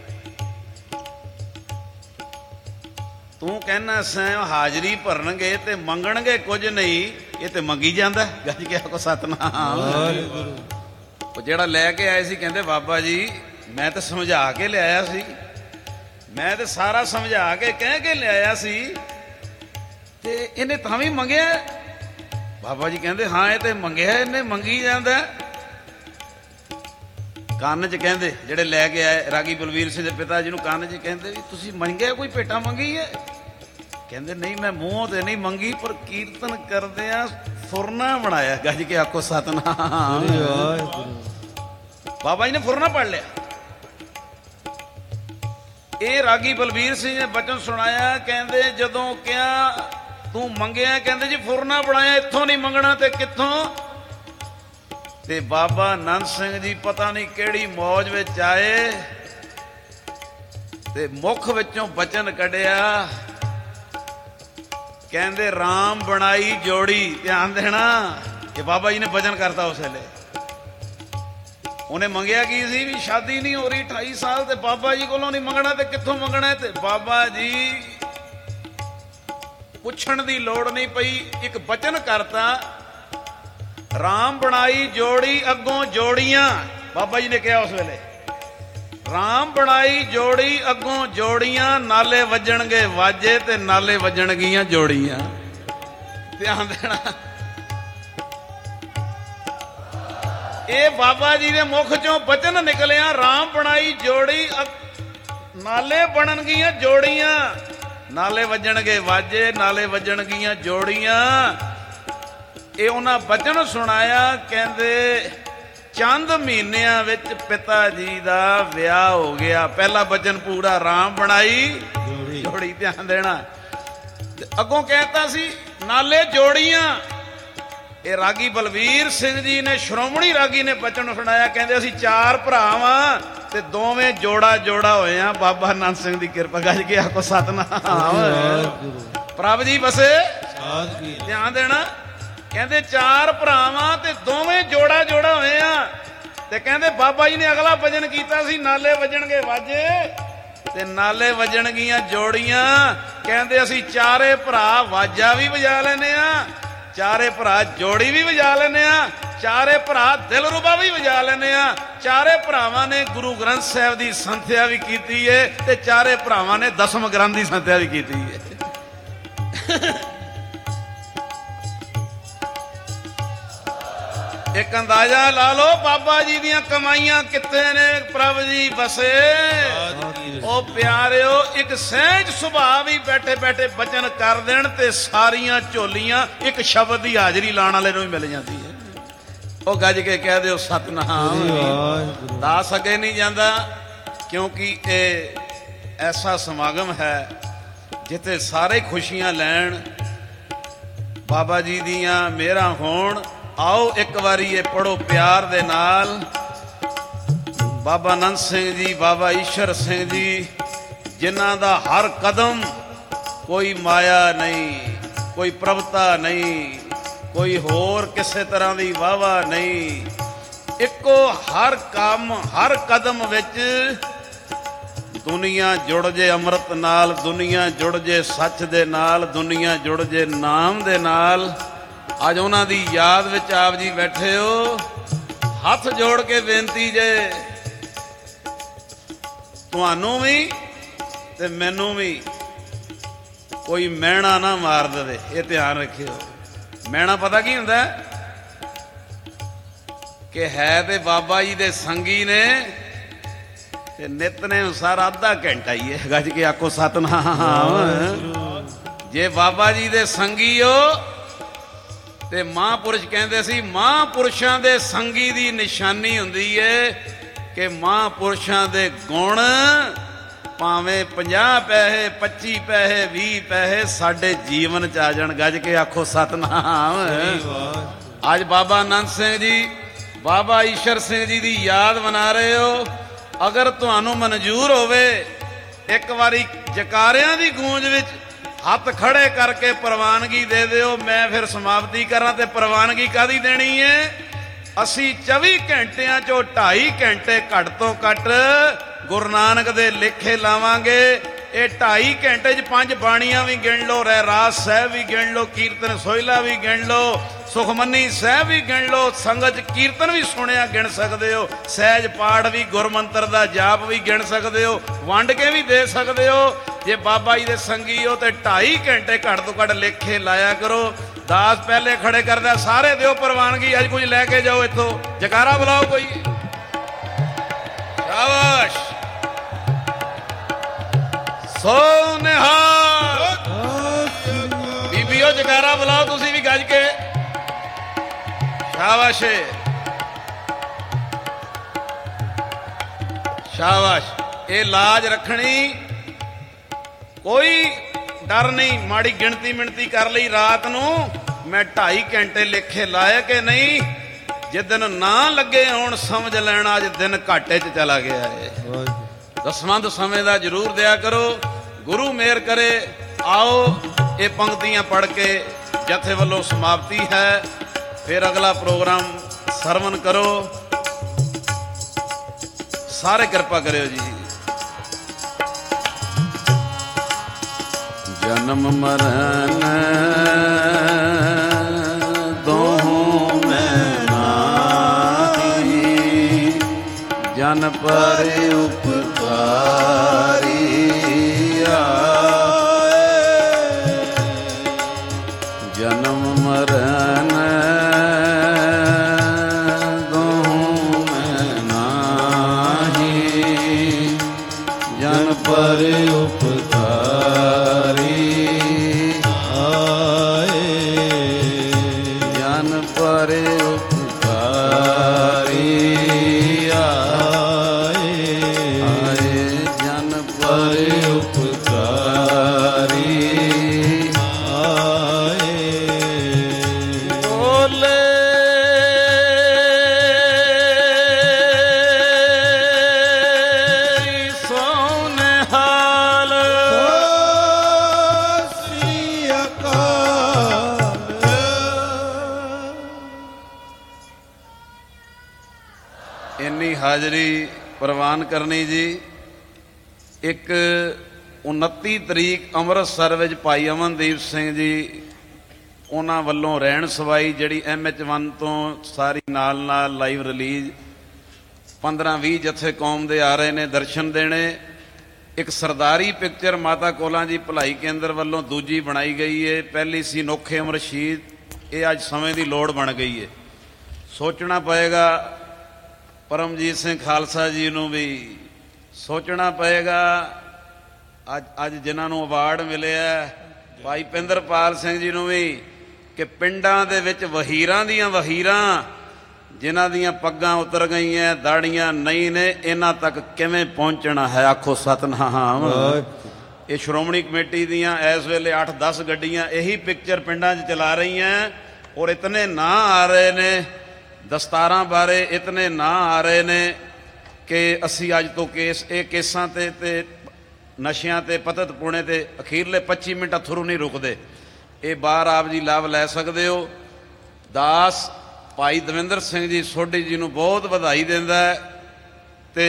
A: ਤੂੰ ਕਹਿੰਦਾ ਸੈਂ ਹਾਜ਼ਰੀ ਭਰਨਗੇ ਤੇ ਮੰਗਣਗੇ ਕੁਝ ਨਹੀਂ, ਇਹ ਤੇ ਮੰਗੀ ਜਾਂਦਾ। ਗੱਜ ਕੇ ਆਖੋ ਸਤਿਨਾਮ। ਉਹ ਜਿਹੜਾ ਲੈ ਕੇ ਆਏ ਸੀ ਕਹਿੰਦੇ ਬਾਬਾ ਜੀ ਮੈਂ ਤਾਂ ਸਮਝਾ ਕੇ ਲਿਆਇਆ ਸੀ, ਮੈਂ ਤੇ ਸਾਰਾ ਸਮਝਾ ਕੇ ਕਹਿ ਕੇ ਲਿਆਇਆ ਸੀ ਤੇ ਇਹਨੇ ਤਾਂ ਵੀ ਮੰਗਿਆ। ਬਾਬਾ ਜੀ ਕਹਿੰਦੇ ਹਾਂ ਇਹ ਤੇ ਮੰਗਿਆ, ਇਹਨੇ ਮੰਗੀ ਜਾਂਦਾ। ਕੰਨ 'ਚ ਕਹਿੰਦੇ ਜਿਹੜੇ ਲੈ ਕੇ ਆਏ ਰਾਗੀ ਬਲਵੀਰ ਸਿੰਘ ਦੇ ਪਿਤਾ ਜੀ ਨੂੰ ਕੰਨ 'ਚ ਕਹਿੰਦੇ ਵੀ ਤੁਸੀਂ ਮੰਗਿਆ, ਕੋਈ ਭੇਟਾ ਮੰਗੀ ਹੈ? ਕਹਿੰਦੇ ਨਹੀਂ ਮੈਂ ਮੂੰਹੋਂ ਤੇ ਨਹੀਂ ਮੰਗੀ, ਪਰ ਕੀਰਤਨ ਕਰਦਿਆਂ ਫੁਰਨਾ ਬਣਾਇਆ। ਗੱਜ ਕੇ ਆਖੋ ਸਤਿਨਾਮ। ਬਾਬਾ ਜੀ ਨੇ ਫੁਰਨਾ ਪੜ ਲਿਆ। ਇਹ ਰਾਗੀ ਬਲਵੀਰ ਸਿੰਘ ਨੇ ਬਚਨ ਸੁਣਾਇਆ, ਕਹਿੰਦੇ ਜਦੋਂ ਕਿਹਾ ਤੂੰ ਮੰਗਿਆ, ਕਹਿੰਦੇ ਜੀ ਫੁਰਨਾ ਬਣਾਇਆ, ਇੱਥੋਂ ਨਹੀਂ ਮੰਗਣਾ ਤੇ ਕਿੱਥੋਂ। ਤੇ ਬਾਬਾ ਨੰਦ ਸਿੰਘ ਜੀ ਪਤਾ ਨਹੀਂ ਕਿਹੜੀ ਮੌਜ ਵਿੱਚ ਆਏ ਤੇ ਮੁੱਖ ਵਿੱਚੋਂ ਬਚਨ ਕੱਢਿਆ, ਕਹਿੰਦੇ ਰਾਮ ਬਣਾਈ ਜੋੜੀ। ਧਿਆਨ ਦੇਣਾ ਕਿ ਬਾਬਾ ਜੀ ਨੇ ਬਚਨ ਕਰਤਾ ਉਸ ਵੇਲੇ। ਉਹਨੇ ਮੰਗਿਆ ਕੀ ਸੀ ਵੀ ਸ਼ਾਦੀ ਨਹੀਂ ਹੋ ਰਹੀ ਅਠਾਈ ਸਾਲ ਤੇ ਬਾਬਾ ਜੀ ਕੋਲੋਂ ਨਹੀਂ ਮੰਗਣਾ ਤੇ ਕਿੱਥੋਂ ਮੰਗਣਾ। ਤੇ ਬਾਬਾ ਜੀ ਪੁੱਛਣ ਦੀ ਲੋੜ ਨਹੀਂ ਪਈ, ਇੱਕ ਬਚਨ ਕਰਤਾ, ਰਾਮ ਬਣਾਈ ਜੋੜੀ ਅੱਗੋਂ ਜੋੜੀਆਂ। ਬਾਬਾ ਜੀ ਨੇ ਕਿਹਾ ਉਸ ਵੇਲੇ ਰਾਮ ਬਣਾਈ ਜੋੜੀ ਅੱਗੋਂ ਜੋੜੀਆਂ, ਨਾਲੇ ਵੱਜਣਗੇ ਵਾਜੇ ਤੇ ਨਾਲੇ ਵੱਜਣਗੀਆਂ ਜੋੜੀਆਂ। ਧਿਆਨ ਦੇਣਾ ਇਹ ਬਾਬਾ ਜੀ ਦੇ ਮੁਖ ਚੋਂ ਬਚਨ ਨਿਕਲਿਆ, ਰਾਮ ਬਣਾਈ ਜੋੜੀ ਨਾਲੇ ਬਣਨਗੀਆਂ ਜੋੜੀਆਂ, ਨਾਲੇ ਵੱਜਣਗੇ ਵਾਜੇ ਨਾਲੇ ਵੱਜਣਗੀਆਂ ਜੋੜੀਆਂ। ਇਹ ਉਹਨਾਂ ਬਚਨ ਸੁਣਾਇਆ। ਕਹਿੰਦੇ ਚੰਦ ਮਹੀਨਿਆਂ ਵਿੱਚ ਪਿਤਾ ਜੀ ਦਾ ਵਿਆਹ ਹੋ ਗਿਆ। ਪਹਿਲਾ ਬਚਨ ਪੂਰਾ ਰਾਮ ਬਣਾਈ ਜੋੜੀ। ਧਿਆਨ ਦੇਣਾ ਅੱਗੋਂ ਕਹਿਤਾ ਸੀ ਨਾਲੇ ਜੋੜੀਆਂ। ਇਹ ਰਾਗੀ ਬਲਵੀਰ ਸਿੰਘ ਜੀ ਨੇ ਸ਼੍ਰੋਮਣੀ ਰਾਗੀ ਨੇ ਬਚਨ ਸੁਣਾਇਆ, ਕਹਿੰਦੇ ਅਸੀਂ ਚਾਰ ਭਰਾ ਵਾਂ ਤੇ ਦੋਵੇਂ ਜੋੜਾ ਜੋੜਾ ਹੋਏ ਆ ਬਾਬਾ ਨੰਦ ਸਿੰਘ ਦੀ ਕਿਰਪਾ। ਗੱਜ ਕੇ ਆਖੋ ਸਤਿਨਾਮ। ਪ੍ਰਭ ਜੀ ਬਸੇ ਧਿਆਨ ਦੇਣਾ ਕਹਿੰਦੇ ਚਾਰ ਭਰਾਵਾਂ ਤੇ ਦੋਵੇਂ ਜੋੜਾ ਜੋੜਾ ਹੋਏ ਆ। ਤੇ ਕਹਿੰਦੇ ਬਾਬਾ ਜੀ ਨੇ ਅਗਲਾ ਭਜਨ ਕੀਤਾ ਸੀ ਨਾਲੇ ਵੱਜਣਗੇ ਵਾਜੇ ਤੇ ਨਾਲੇ ਵੱਜਣਗੀਆਂ ਜੋੜੀਆਂ। ਕਹਿੰਦੇ ਅਸੀਂ ਚਾਰੇ ਭਰਾ ਵਾਜਾ ਵੀ ਵਜਾ ਲੈਨੇ ਆ, ਚਾਰੇ ਭਰਾ ਜੋੜੀ ਵੀ ਵਜਾ ਲੈਨੇ ਆ, ਚਾਰੇ ਭਰਾ ਦਿਲਰੂਬਾ ਵੀ ਵਜਾ ਲੈਨੇ ਆ। ਚਾਰੇ ਭਰਾਵਾਂ ਨੇ ਗੁਰੂ ਗ੍ਰੰਥ ਸਾਹਿਬ ਦੀ ਸੰਥਿਆ ਵੀ ਕੀਤੀ ਏ ਤੇ ਚਾਰੇ ਭਰਾਵਾਂ ਨੇ ਦਸਮ ਗ੍ਰੰਥ ਦੀ ਸੰਥਿਆ ਵੀ ਕੀਤੀ ਏ। ਇੱਕ ਅੰਦਾਜ਼ਾ ਲਾ ਲਓ ਬਾਬਾ ਜੀ ਦੀਆਂ ਕਮਾਈਆਂ ਕਿੱਥੇ ਨੇ। ਪ੍ਰਭ ਜੀ ਬਸੇ ਉਹ ਪਿਆਰਿਓ ਇੱਕ ਸਹਿਜ ਸੁਭਾਅ ਵੀ ਬੈਠੇ ਬੈਠੇ ਬਚਨ ਕਰ ਦੇਣ ਤੇ ਸਾਰੀਆਂ ਝੋਲੀਆਂ ਇੱਕ ਸ਼ਬਦ ਦੀ ਹਾਜ਼ਰੀ ਲਾਉਣ ਵਾਲੇ ਨੂੰ ਹੀ ਮਿਲ ਜਾਂਦੀ ਹੈ। ਉਹ ਗੱਜ ਕੇ ਕਹਿ ਦਿਓ ਸਤਿਨਾਮ। ਦਾਸ ਅੱਗੇ ਨਹੀਂ ਜਾਂਦਾ ਕਿਉਂਕਿ ਇਹ ਐਸਾ ਸਮਾਗਮ ਹੈ ਜਿੱਥੇ ਸਾਰੇ ਖੁਸ਼ੀਆਂ ਲੈਣ, ਬਾਬਾ ਜੀ ਦੀਆਂ ਮਿਹਰਾਂ ਹੋਣ। ਆਓ ਇੱਕ ਵਾਰੀ ਇਹ ਪੜੋ ਪਿਆਰ ਦੇ ਨਾਲ। ਬਾਬਾ ਨੰਦ ਸਿੰਘ ਜੀ, ਬਾਬਾ ਈਸ਼ਰ ਸਿੰਘ ਜੀ, ਜਿਨ੍ਹਾਂ ਦਾ ਹਰ ਕਦਮ ਕੋਈ ਮਾਇਆ ਨਹੀਂ, ਕੋਈ ਪ੍ਰਭਤਾ ਨਹੀਂ, ਕੋਈ ਹੋਰ ਕਿਸੇ ਤਰ੍ਹਾਂ ਦੀ ਵਾਹਵਾ ਨਹੀਂ। ਇੱਕੋ ਹਰ ਕੰਮ ਹਰ ਕਦਮ ਵਿੱਚ ਦੁਨੀਆ ਜੁੜ ਜੇ ਅੰਮ੍ਰਿਤ ਨਾਲ, ਦੁਨੀਆ ਜੁੜ ਜੇ ਸੱਚ ਦੇ ਨਾਲ, ਦੁਨੀਆ ਜੁੜ ਜੇ ਨਾਮ ਦੇ ਨਾਲ। ਅੱਜ ਉਹਨਾਂ ਦੀ ਯਾਦ ਵਿੱਚ ਆਪ ਜੀ ਬੈਠੇ ਹੋ। ਹੱਥ ਜੋੜ ਕੇ ਬੇਨਤੀ ਜੇ ਤੁਹਾਨੂੰ ਵੀ ਤੇ ਮੈਨੂੰ ਵੀ, ਕੋਈ ਮਹਿਣਾ ਨਾ ਮਾਰ ਦੇਵੇ, ਇਹ ਧਿਆਨ ਰੱਖਿਓ। ਮਹਿਣਾ ਪਤਾ ਕੀ ਹੁੰਦਾ ਕਿ ਹੈ ਤੇ ਬਾਬਾ ਜੀ ਦੇ ਸੰਗੀ ਨੇ ਇਹ ਨਿਤਨੇਮ ਸਾਰਾ ਅੱਧਾ ਘੰਟਾ ਹੀ ਹੈ। ਗੱਜ ਕੇ ਆਖੋ ਸਤਿਨਾਮ। ਜੇ ਬਾਬਾ ਜੀ ਦੇ ਸੰਗੀ ਹੋ ਤੇ ਮਹਾਂਪੁਰਸ਼ ਕਹਿੰਦੇ ਸੀ ਮਹਾਂਪੁਰਸ਼ਾਂ ਦੇ ਸੰਗੀ ਦੀ ਨਿਸ਼ਾਨੀ ਹੁੰਦੀ ਏ ਕਿ ਮਹਾਂਪੁਰਸ਼ਾਂ ਦੇ ਗੁਣ ਭਾਵੇਂ ਪੰਜਾਹ ਪੈਸੇ ਪੱਚੀ ਪੈਸੇ ਵੀਹ ਪੈਸੇ ਸਾਡੇ ਜੀਵਨ ਚ ਆ ਜਾਣ। ਗੱਜ ਕੇ ਆਖੋ ਸਤਿਨਾਮ। ਅੱਜ ਬਾਬਾ ਆਨੰਦ ਸਿੰਘ ਜੀ ਬਾਬਾ ਈਸ਼ਰ ਸਿੰਘ ਜੀ ਦੀ ਯਾਦ ਮਨਾ ਰਹੇ ਹੋ। ਅਗਰ ਤੁਹਾਨੂੰ ਮਨਜ਼ੂਰ ਹੋਵੇ ਇੱਕ ਵਾਰੀ ਜਕਾਰਿਆਂ ਦੀ ਗੂੰਜ ਵਿੱਚ ਹੱਥ ਖੜੇ ਕਰਕੇ ਪ੍ਰਵਾਨਗੀ ਦੇ ਦਿਓ। ਮੈਂ ਫਿਰ ਸਮਾਪਤੀ ਕਰਾਂ ਤੇ ਪ੍ਰਵਾਨਗੀ ਕਾਹਦੀ ਦੇਣੀ ਹੈ? ਅਸੀਂ ਚੌਵੀ ਘੰਟਿਆਂ ਚੋਂ ਢਾਈ ਘੰਟੇ ਘੱਟ ਤੋਂ ਘੱਟ ਗੁਰੂ ਨਾਨਕ ਦੇ ਲੇਖੇ ਲਾਵਾਂਗੇ। ਇਹ ਢਾਈ ਘੰਟੇ 'ਚ ਪੰਜ ਬਾਣੀਆਂ ਵੀ ਗਿਣ ਲਓ, ਰਹਿਰਾਸ ਸਾਹਿਬ ਵੀ ਗਿਣ ਲਓ, ਕੀਰਤਨ ਸੋਹਿਲਾ ਵੀ ਗਿਣ ਲਓ, ਸੁਖਮਨੀ ਸਾਹਿਬ ਵੀ ਗਿਣ ਲਓ, ਸੰਗਤ 'ਚ ਕੀਰਤਨ ਵੀ ਸੁਣਿਆ ਗਿਣ ਸਕਦੇ ਹੋ, ਸਹਿਜ ਪਾਠ ਵੀ, ਗੁਰਮੰਤਰ ਦਾ ਜਾਪ ਵੀ ਗਿਣ ਸਕਦੇ ਹੋ, ਵੰਡ ਕੇ ਵੀ ਦੇ ਸਕਦੇ ਹੋ। ਜੇ ਬਾਬਾ ਜੀ ਦੇ ਸੰਗੀ ਹੋ ਤੇ ਢਾਈ ਘੰਟੇ ਘੱਟ ਤੋਂ ਘੱਟ ਲੇਖੇ ਲਾਇਆ ਕਰੋ। ਦਾਸ ਪਹਿਲੇ ਖੜੇ ਕਰਦਾ, ਸਾਰੇ ਦਿਓ ਪ੍ਰਵਾਨਗੀ। ਅੱਜ ਕੁਝ ਲੈ ਕੇ ਜਾਓ ਇੱਥੋਂ। ਜਕਾਰਾ ਬੁਲਾਓ ਕੋਈ। ਸ਼ਾਬਾਸ਼। ਸੋ ਨਿਹਾਲ। ਬੀਬੀਓ ਜਕਾਰਾ ਬੁਲਾਓ ਤੁਸੀਂ ਵੀ ਗੱਜ ਕੇ। ਸ਼ਾਬਾਸ਼ ਸ਼ਾਬਾਸ਼। ਇਹ ਲਾਜ ਰੱਖਣੀ, ਕੋਈ ਡਰ ਨਹੀਂ। ਮਾੜੀ ਗਿਣਤੀ ਮਿਣਤੀ ਕਰ ਲਈ ਰਾਤ ਨੂੰ, ਮੈਂ ਢਾਈ ਘੰਟੇ ਲੇਖੇ ਲਾਏ ਕਿ ਨਹੀਂ। ਜਿੱਦਨ ਨਾ ਲੱਗੇ ਹੁਣ ਸਮਝ ਲੈਣਾ ਅੱਜ ਦਿਨ ਘਾਟੇ 'ਚ ਚਲਾ ਗਿਆ ਹੈ। ਦਸਵੰਧ ਸਮੇਂ ਦਾ ਜ਼ਰੂਰ ਦਿਆ ਕਰੋ। ਗੁਰੂ ਮਿਹਰ ਕਰੇ। ਆਓ ਇਹ ਪੰਕਤੀਆਂ ਪੜ੍ਹ ਕੇ ਜਥੇ ਵੱਲੋਂ ਸਮਾਪਤੀ ਹੈ। ਫਿਰ ਅਗਲਾ ਪ੍ਰੋਗਰਾਮ ਸਰਵਨ ਕਰੋ। ਸਾਰੇ ਕਿਰਪਾ ਕਰਿਓ ਜੀ। ਜਨਮ ਮਰਨ ਦੋਹੋਂ ਮੈਂ ਨਾਹੀ, ਜਨ ਪਰ ਉਪਕਾਰੀ ਆਏ। ਜਨਮ ਮਰਨ ਦੋਹੋਂ ਮੈਂ ਨਾਹੀ, ਜਨ ਪਰ ਉਪਕਾਰੀ ਆਏ। ਜਨ ਪਰ ਉਪਕਾਰੀ ਆਏ। ਆਏ ਜਨ ਪਰ ਉਪਕਾਰੀ ਆਏ। ਬੋਲੇ ਇੰਨੀ ਹਾਜ਼ਰੀ ਪ੍ਰਵਾਨ ਕਰਨੀ ਜੀ। ਇੱਕ ਉਨੱਤੀ ਤਰੀਕ ਅੰਮ੍ਰਿਤਸਰ ਵਿੱਚ ਭਾਈ ਅਮਨਦੀਪ ਸਿੰਘ ਜੀ ਉਹਨਾਂ ਵੱਲੋਂ ਰਹਿਣ ਸਵਾਈ ਜਿਹੜੀ ਐਮ ਐਚ ਵਨ ਤੋਂ ਸਾਰੀ ਨਾਲ ਨਾਲ ਲਾਈਵ ਰਿਲੀਜ਼ ਪੰਦਰਾਂ ਵੀਹ ਜਥੇ ਕੌਮ ਦੇ ਆ ਰਹੇ ਨੇ ਦਰਸ਼ਨ ਦੇਣੇ। ਇੱਕ ਸਰਦਾਰੀ ਪਿਕਚਰ ਮਾਤਾ ਕੋਲਾਂ ਜੀ ਭਲਾਈ ਕੇਂਦਰ ਵੱਲੋਂ ਦੂਜੀ ਬਣਾਈ ਗਈ ਹੈ। ਪਹਿਲੀ ਸੀ ਨੋਖੇ ਅਮਰ ਸ਼ਹੀਦ, ਇਹ ਅੱਜ ਸਮੇਂ ਦੀ ਲੋੜ ਬਣ ਗਈ ਹੈ। ਸੋਚਣਾ ਪਏਗਾ ਪਰਮਜੀਤ ਸਿੰਘ ਖਾਲਸਾ ਜੀ ਨੂੰ ਵੀ, ਸੋਚਣਾ ਪਏਗਾ ਅੱਜ ਅੱਜ ਜਿਨ੍ਹਾਂ ਨੂੰ ਅਵਾਰਡ ਮਿਲਿਆ ਭਾਈ ਪਿੰਦਰਪਾਲ ਸਿੰਘ ਜੀ ਨੂੰ ਵੀ, ਕਿ ਪਿੰਡਾਂ ਦੇ ਵਿੱਚ ਵਹੀਰਾਂ ਦੀਆਂ ਵਹੀਰਾਂ ਜਿਨ੍ਹਾਂ ਦੀਆਂ ਪੱਗਾਂ ਉਤਰ ਗਈਆਂ ਦਾੜੀਆਂ ਨਹੀਂ ਨੇ, ਇਹਨਾਂ ਤੱਕ ਕਿਵੇਂ ਪਹੁੰਚਣਾ ਹੈ। ਆਖੋ ਸਤਿਨਾਮ। ਇਹ ਸ਼੍ਰੋਮਣੀ ਕਮੇਟੀ ਦੀਆਂ ਇਸ ਵੇਲੇ ਅੱਠ ਦਸ ਗੱਡੀਆਂ ਇਹੀ ਪਿਕਚਰ ਪਿੰਡਾਂ 'ਚ ਚਲਾ ਰਹੀਆਂ ਔਰ ਇਤਨੇ ਨਾਂ ਆ ਰਹੇ ਨੇ ਦਸਤਾਰਾਂ ਬਾਰੇ, ਇਤਨੇ ਨਾਂ ਆ ਰਹੇ ਨੇ ਕਿ ਅਸੀਂ ਅੱਜ ਤੋਂ ਕੇਸ ਇਹ ਕੇਸਾਂ 'ਤੇ ਤੇ ਨਸ਼ਿਆਂ 'ਤੇ ਪਤਤ ਪੁਣੇ 'ਤੇ ਅਖੀਰਲੇ ਪੱਚੀ ਮਿੰਟ ਅਥਰੂ ਨਹੀਂ ਰੁਕਦੇ। ਇਹ ਬਾਹਰ ਆਪ ਜੀ ਲਾਭ ਲੈ ਸਕਦੇ ਹੋ। ਦਾਸ ਭਾਈ ਦਵਿੰਦਰ ਸਿੰਘ ਜੀ ਸੋਢੀ ਜੀ ਨੂੰ ਬਹੁਤ ਵਧਾਈ ਦਿੰਦਾ ਹੈ ਤੇ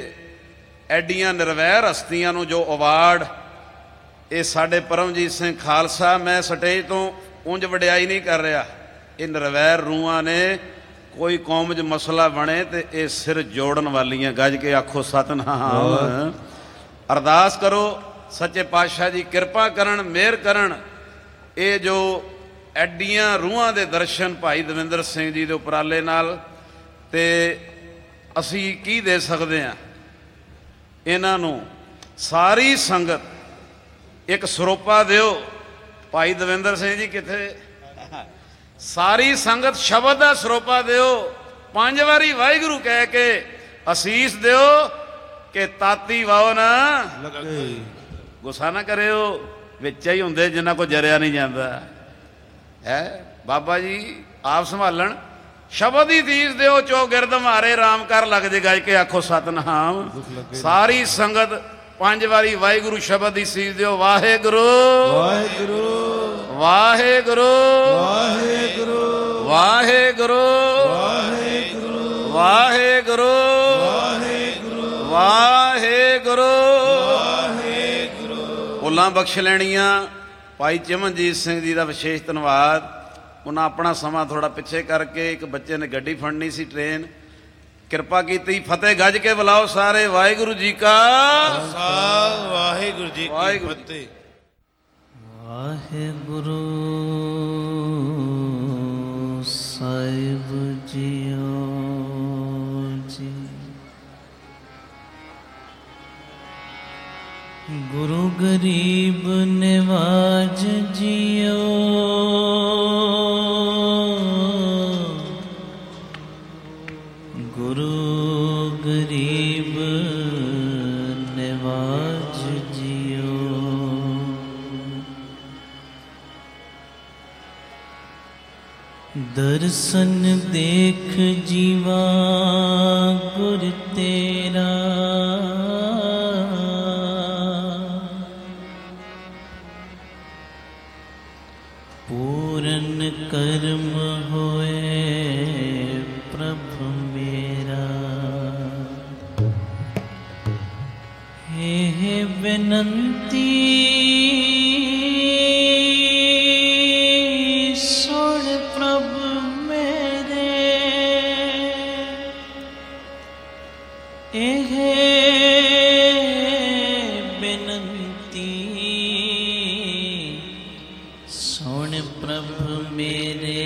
A: ਐਡੀਆਂ ਨਿਰਵੈਰ ਹਸਤੀਆਂ ਨੂੰ ਜੋ ਅਵਾਰਡ ਇਹ ਸਾਡੇ ਪਰਮਜੀਤ ਸਿੰਘ ਖਾਲਸਾ, ਮੈਂ ਸਟੇਜ ਤੋਂ ਉਂਝ ਵਡਿਆਈ ਨਹੀਂ ਕਰ ਰਿਹਾ, ਇਹ ਨਿਰਵੈਰ ਰੂਹਾਂ ਨੇ। ਕੋਈ ਕੌਮ 'ਚ ਮਸਲਾ ਬਣੇ ਤੇ ਇਹ ਸਿਰ ਜੋੜਨ ਵਾਲੀਆਂ। ਗੱਜ ਕੇ ਆਖੋ ਸਤਿਨਾਮ। ਅਰਦਾਸ ਕਰੋ ਸੱਚੇ ਪਾਤਸ਼ਾਹ ਜੀ ਕਿਰਪਾ ਕਰਨ, ਮਿਹਰ ਕਰਨ। ਇਹ ਜੋ ਐਡੀਆਂ ਰੂਹਾਂ ਦੇ ਦਰਸ਼ਨ ਭਾਈ ਦਵਿੰਦਰ ਸਿੰਘ ਜੀ ਦੇ ਉਪਰਾਲੇ ਨਾਲ, ਤੇ ਅਸੀਂ ਕੀ ਦੇ ਸਕਦੇ ਹਾਂ? इन्हां नूं सारी संगत एक सरोपा दिओ। भाई दविंदर सिंह जी किथे? सारी संगत शब्द का सरोपा दिओ, पांच वारी वाहिगुरू कह के असीस दिओ कि ताती वाओ ना लगे। गुस्सा ना करिओ, विच ही हुंदे जिन्हां को जरिया नहीं जाता है। बाबा जी आप संभालन, शब्द ही तीस दिओ, चौगिरद मारे राम कर लग जे गज के आखो सतनाम। सारी संगत पांच वारी वाहिगुरू शब्द ही सीस दिओ। वाहेगुरू वाहेगुरू वाहेगुरू वाहेगुरू वाहेगुरू वाहेगुरू वाहेगुरू वाहेगुरू। भुलां बख्श लैणियां। भाई चिमनजीत सिंह जी का विशेष धन्यवाद। उन्हें अपना समा थोड़ा पिछे करके एक बच्चे ने गड्डी फड़नी सी ट्रेन, कृपा की फतेह गज के बुलाओ सारे। वाहिगुरू जी का
B: वाहिगुरू जी की फतेह।
C: वाहिगुरू साहिब जियो जी, गुरु गरीब निवाज जियो, गुरु गरीब निवाज जियो। दर्शन देख जीवा गुर तेरा, पूरन कर्म होए प्रभु मेरा। हे हे विनंती सुन प्रभु मेरे, हे विनंती सुन प्रभु मेरे।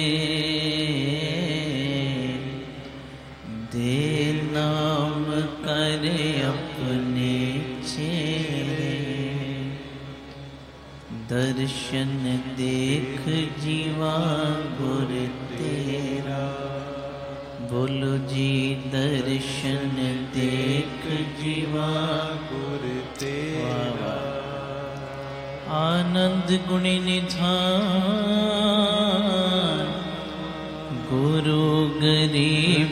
C: दे नाम करे अपने चेहरे, दर्शन देख जीवा गुर तेरा। बोलो जी दर्शन देख जीवा गुर तेरा। आनंद गुणी निधान गुरु गरीब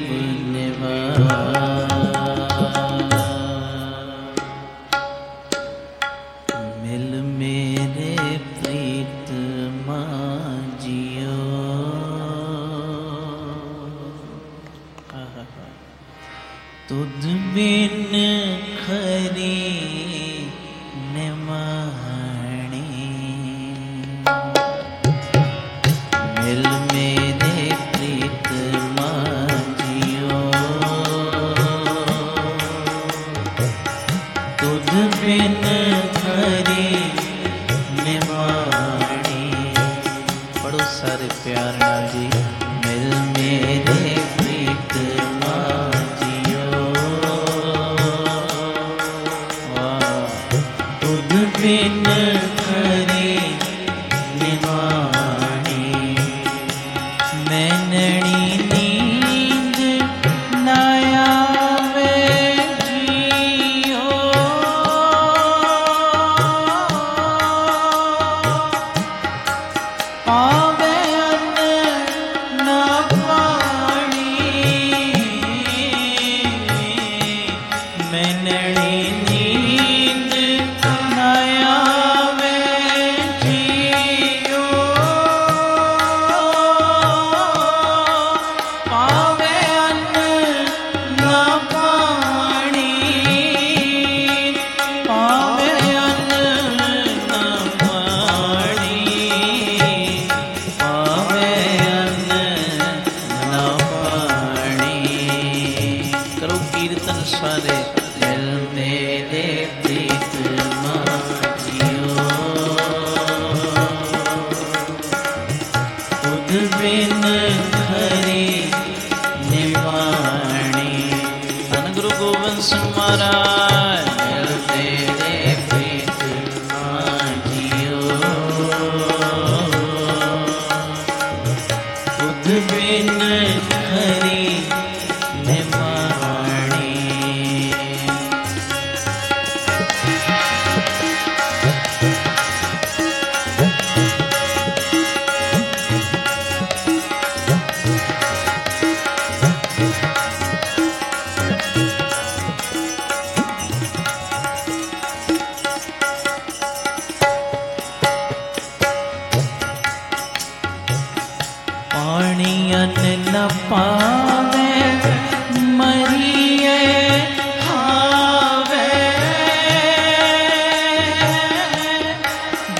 C: निवाज। मिल मेरे प्रीत माजियो, तुझ बिन खरी निमाणी। मिल मेरे प्रीत माजियो, तुझ बिन खरी निमाणी। पढ़ो सारे प्यार नाल जी। मिल मेरे प्रीत माजियो, तुझ बिन खरी निमाणी। नैनणी नींद ना आवे जियो, पावे अन्न ना पानी। नैनणी नींद ना आवे जियो,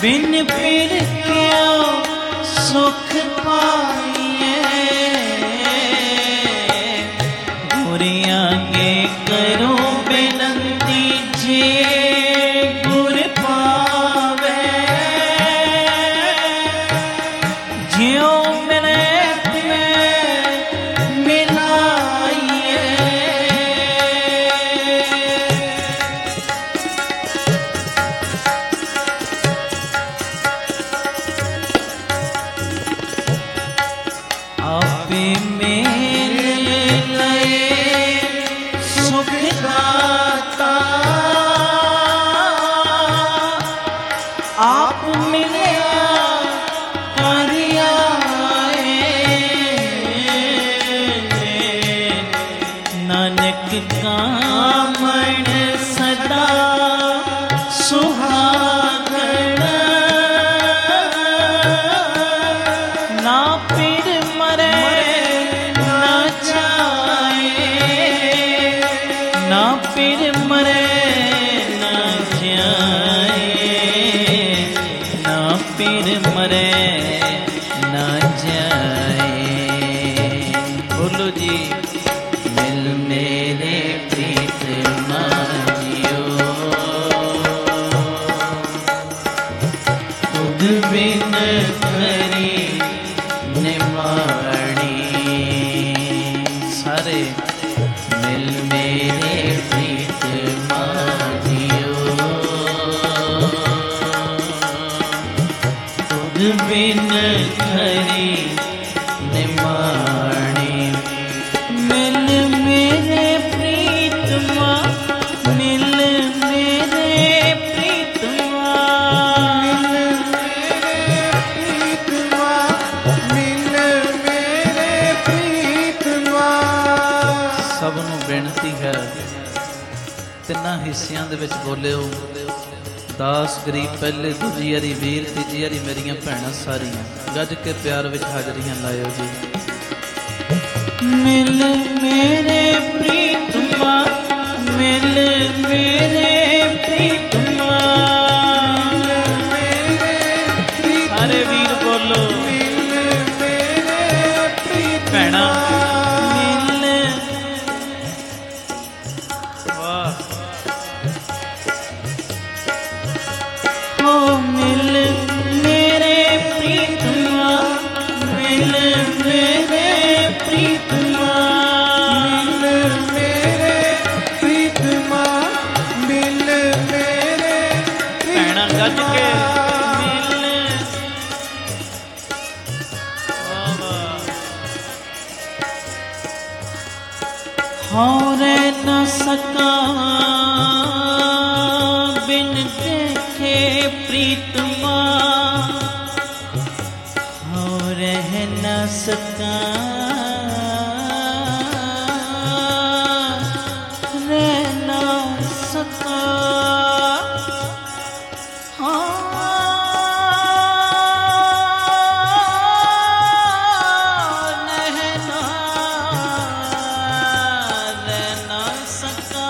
C: बिन फिर क्यों सुख पाइए, गुर आगे करो बेनती जे गुर पावे, ज्यों मिले कामण सदा सुहागण, ना पीर मरे ना जाए, ना पीर मरे ना जाए, ना पीर मरे ना जाए। बोलो जी। मिल मेरे प्रीत माजियो, तुद बिन हरी निमाणी, सारे मिल मेरे प्रीत माजियो, तुद बिन हरी निमाणी। मिल मेरे प्रीतमा, मिल मेरे प्रीतमा,
B: मिल मेरे प्रीतमा, मिल मेरे प्रीतमा।
C: सब नूं बेनती है तिन्हां हिस्सियां दे विच बोलिओ, दास गरीब पहले, दूजी वारी वीर, तीजी वारी मेरियां भैणां सारियां गज के प्यार विच हाजरियां लाओ जी। मिल मेरे प्रीतमा, मिल मेरे प्रीतमा, सारे वीर बोलो भैणा मिल, वाह हो मिल मेरे प्रीतमा, मिल मेरे प्रीतमा,
B: मिल मेरे प्रीतमा, मिल मेरे
C: भैणा गज के मिल, वाह वाह। हाँ रह न सका बिन देखे प्रीतमा, हाँ रह न सका, रह न सका, हाँ रह न, रह न सका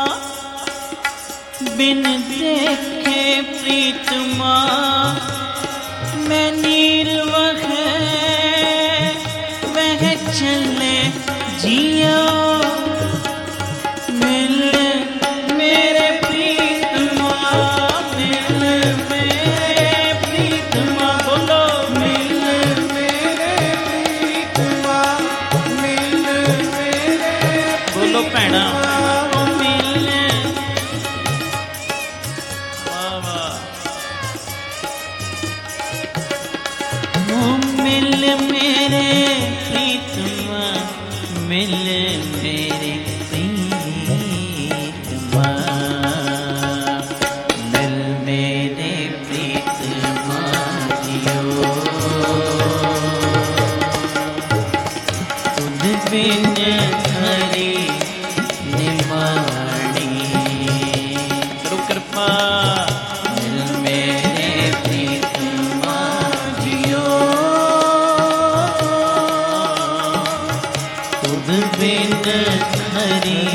C: बिन देखे प्रीतमा। मैं नीर वह वह चले जिया, मिल मेरे प्रीतमा, मिल मेरे प्रीतमा, बोलो
B: मिल मेरे प्रीतमा, मिल मेरे
C: बोलो भैणा मिल, वाह वाह। मिल मेरे प्रीतमा, मिल मेरे प्रीतमा, मिल मेरे प्रीतमा जियो, तुझ बिन हरी निमाणी, करो कृपा। मिल मेरे प्रीतमा जियो, तुझ बिन हरी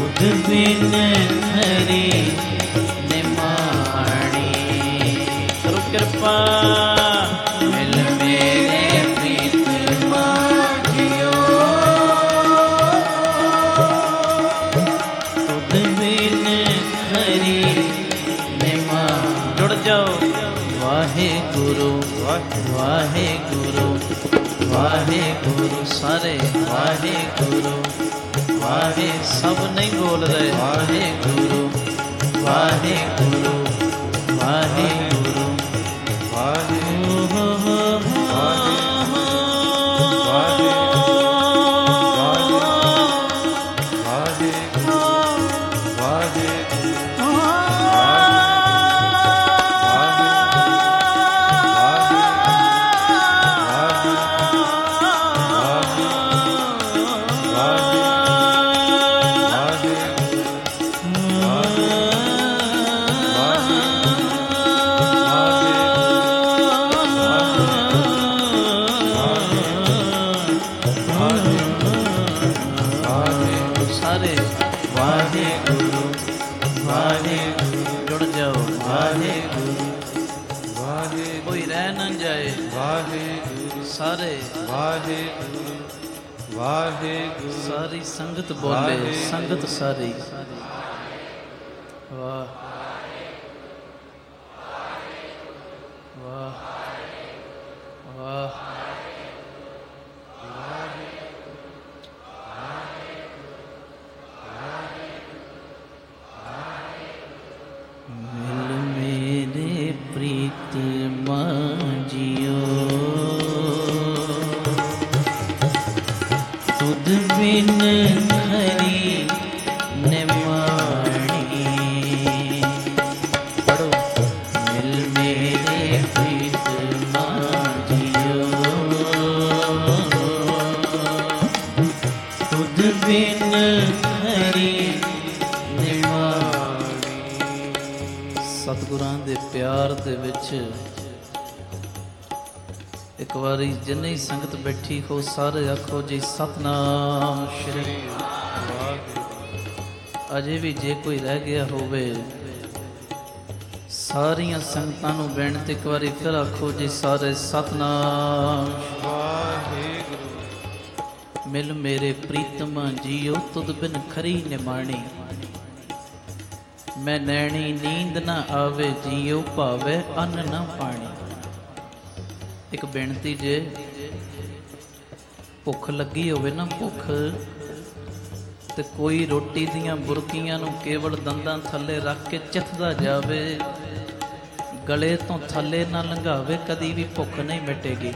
C: ਤੁਧ ਬਿਨ ਹਰੀ ਨਿਮਾਣੀ। ਕਰੋ ਕਿਰਪਾ ਮਿਲ ਮੇਰੇ ਪ੍ਰੀਤਮਾ ਜੀਓ। ਤੁਧ ਬਿਨ ਹਰੀ ਨਿਮਾਣੀ। ਜੁੜ ਜਾਓ। ਵਾਹਿਗੁਰੂ ਵਾਹਿਗੁਰੂ ਵਾਹਿਗੁਰੂ ਸਾਰੇ ਵਾਹਿਗੁਰੂ ਵਾਹਿ ਸਭ ਨਹੀਂ ਬੋਲ ਰਹੇ। ਵਾਹਿਗੁਰੂ ਵਾਹਿਗੁਰੂ ਵਾਹਿਗੁਰੂ ਸਾਰੇ
B: ਵਾਹਿਗੁਰੂ ਵਾਹਿਗੁਰੂ।
C: ਸਾਰੀ ਸੰਗਤ ਬੋਲੇ। ਸੰਗਤ ਸਾਰੀ ਵਾਹ ਵਾਹ ਵਾਹ। ਮਿਲ ਮੇਰੇ ਪ੍ਰੀਤਮਾ ਜੀਓ। ਤੁਧ ਬਿਨ ਹਰੀ ਨਿਮਾਣੀ। ਪੜੋ। ਮਿਲ ਮੇਰੇ ਪ੍ਰੀਤਮਾ ਜੀਓ। ਤੁਧ ਬਿਨ ਹਰੀ ਨਿਮਾਣੀ। ਸਤਿਗੁਰਾਂ ਦੇ ਪਿਆਰ ਦੇ ਵਿੱਚ ਇੱਕ ਵਾਰੀ ਜਿੰਨੀ ਸੰਗਤ ਬੈਠੀ ਹੋ ਸਾਰੇ ਆਖੋ ਜੀ ਸਤਨਾਮ ਸ਼੍ਰੀ ਵਾਹਿਗੁਰੂ। ਅਜੇ ਵੀ ਜੇ ਕੋਈ ਰਹਿ ਗਿਆ ਹੋਵੇ ਸਾਰੀਆਂ ਸੰਗਤਾਂ ਨੂੰ ਬੇਨਤੀ ਇੱਕ ਵਾਰੀ ਫਿਰ ਆਖੋ ਜੀ ਸਾਰੇ ਸਤਨਾਮ ਵਾਹਿਗੁਰੂ। ਮਿਲ ਮੇਰੇ ਪ੍ਰੀਤਮਾ ਜੀਓ ਤੁਧ ਬਿਨ ਖਰੀ ਨਿਮਾਣੀ। ਮੈਂ ਨੈਣੀ ਨੀਂਦ ਨਾ ਆਵੇ ਜੀਓ ਭਾਵੇ ਅੰਨ ਨਾ ਪਾਣੀ। ਇੱਕ ਬੇਨਤੀ ਜੇ ਭੁੱਖ ਲੱਗੀ ਹੋਵੇ ਨਾ ਭੁੱਖ ਤੇ ਕੋਈ ਰੋਟੀ ਦੀਆਂ ਬੁਰਕੀਆਂ ਨੂੰ ਕੇਵਲ ਦੰਦਾਂ ਥੱਲੇ ਰੱਖ ਕੇ ਚਿੱਥਦਾ ਜਾਵੇ ਗਲੇ ਤੋਂ ਥੱਲੇ ਨਾ ਲੰਘਾਵੇ ਕਦੀ ਵੀ ਭੁੱਖ ਨਹੀਂ ਮਿਟੇਗੀ।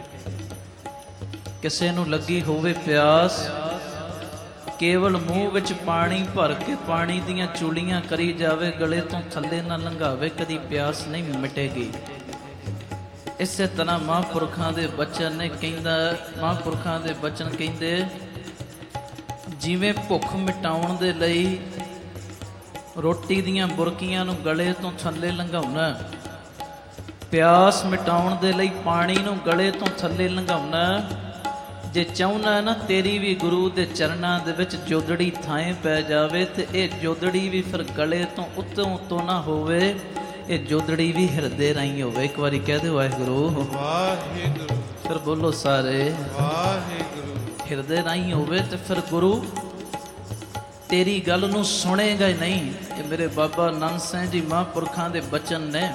C: ਕਿਸੇ ਨੂੰ ਲੱਗੀ ਹੋਵੇ ਪਿਆਸ ਕੇਵਲ ਮੂੰਹ ਵਿੱਚ ਪਾਣੀ ਭਰ ਕੇ ਪਾਣੀ ਦੀਆਂ ਚੂਲੀਆਂ ਕਰੀ ਜਾਵੇ ਗਲੇ ਤੋਂ ਥੱਲੇ ਨਾ ਲੰਘਾਵੇ ਕਦੀ ਪਿਆਸ ਨਹੀਂ ਮਿਟੇਗੀ। ਇਸੇ ਤਰ੍ਹਾਂ ਮਹਾਂਪੁਰਖਾਂ ਦੇ ਬਚਨ ਨੇ ਕਹਿੰਦਾ ਮਹਾਂਪੁਰਖਾਂ ਦੇ ਬਚਨ ਕਹਿੰਦੇ ਜਿਵੇਂ ਭੁੱਖ ਮਿਟਾਉਣ ਦੇ ਲਈ ਰੋਟੀ ਦੀਆਂ ਬੁਰਕੀਆਂ ਨੂੰ ਗਲੇ ਤੋਂ ਥੱਲੇ ਲੰਘਾਉਣਾ, ਪਿਆਸ ਮਿਟਾਉਣ ਦੇ ਲਈ ਪਾਣੀ ਨੂੰ ਗਲੇ ਤੋਂ ਥੱਲੇ ਲੰਘਾਉਣਾ। ਜੇ ਚਾਹੁੰਦਾ ਨਾ ਤੇਰੀ ਵੀ ਗੁਰੂ ਦੇ ਚਰਨਾਂ ਦੇ ਵਿੱਚ ਜੋਦੜੀ ਥਾਂ ਪੈ ਜਾਵੇ ਤੇ ਇਹ ਜੋਦੜੀ ਵੀ ਫਿਰ ਗਲੇ ਤੋਂ ਉੱਤੋਂ ਉੱਤੋਂ ਨਾ ਹੋਵੇ, ਇਹ ਜੋਦੜੀ ਵੀ ਹਿਰਦੇ ਰਾਹੀਂ ਹੋਵੇ। ਇੱਕ ਵਾਰੀ ਕਹਿ ਦਿਓ ਵਾਹਿਗੁਰੂ
B: ਵਾਹਿਗੁਰੂ।
C: ਫਿਰ ਬੋਲੋ ਸਾਰੇ
B: ਵਾਹਿਗੁਰੂ।
C: ਹਿਰਦੇ ਰਾਹੀਂ ਹੋਵੇ ਤੇ ਫਿਰ ਗੁਰੂ ਤੇਰੀ ਗੱਲ ਨੂੰ ਸੁਣੇਗਾ ਹੀ ਨਹੀਂ। ਇਹ ਮੇਰੇ ਬਾਬਾ ਨੰਦ ਸਿੰਘ ਜੀ ਮਹਾਂਪੁਰਖਾਂ ਦੇ ਬਚਨ ਨੇ।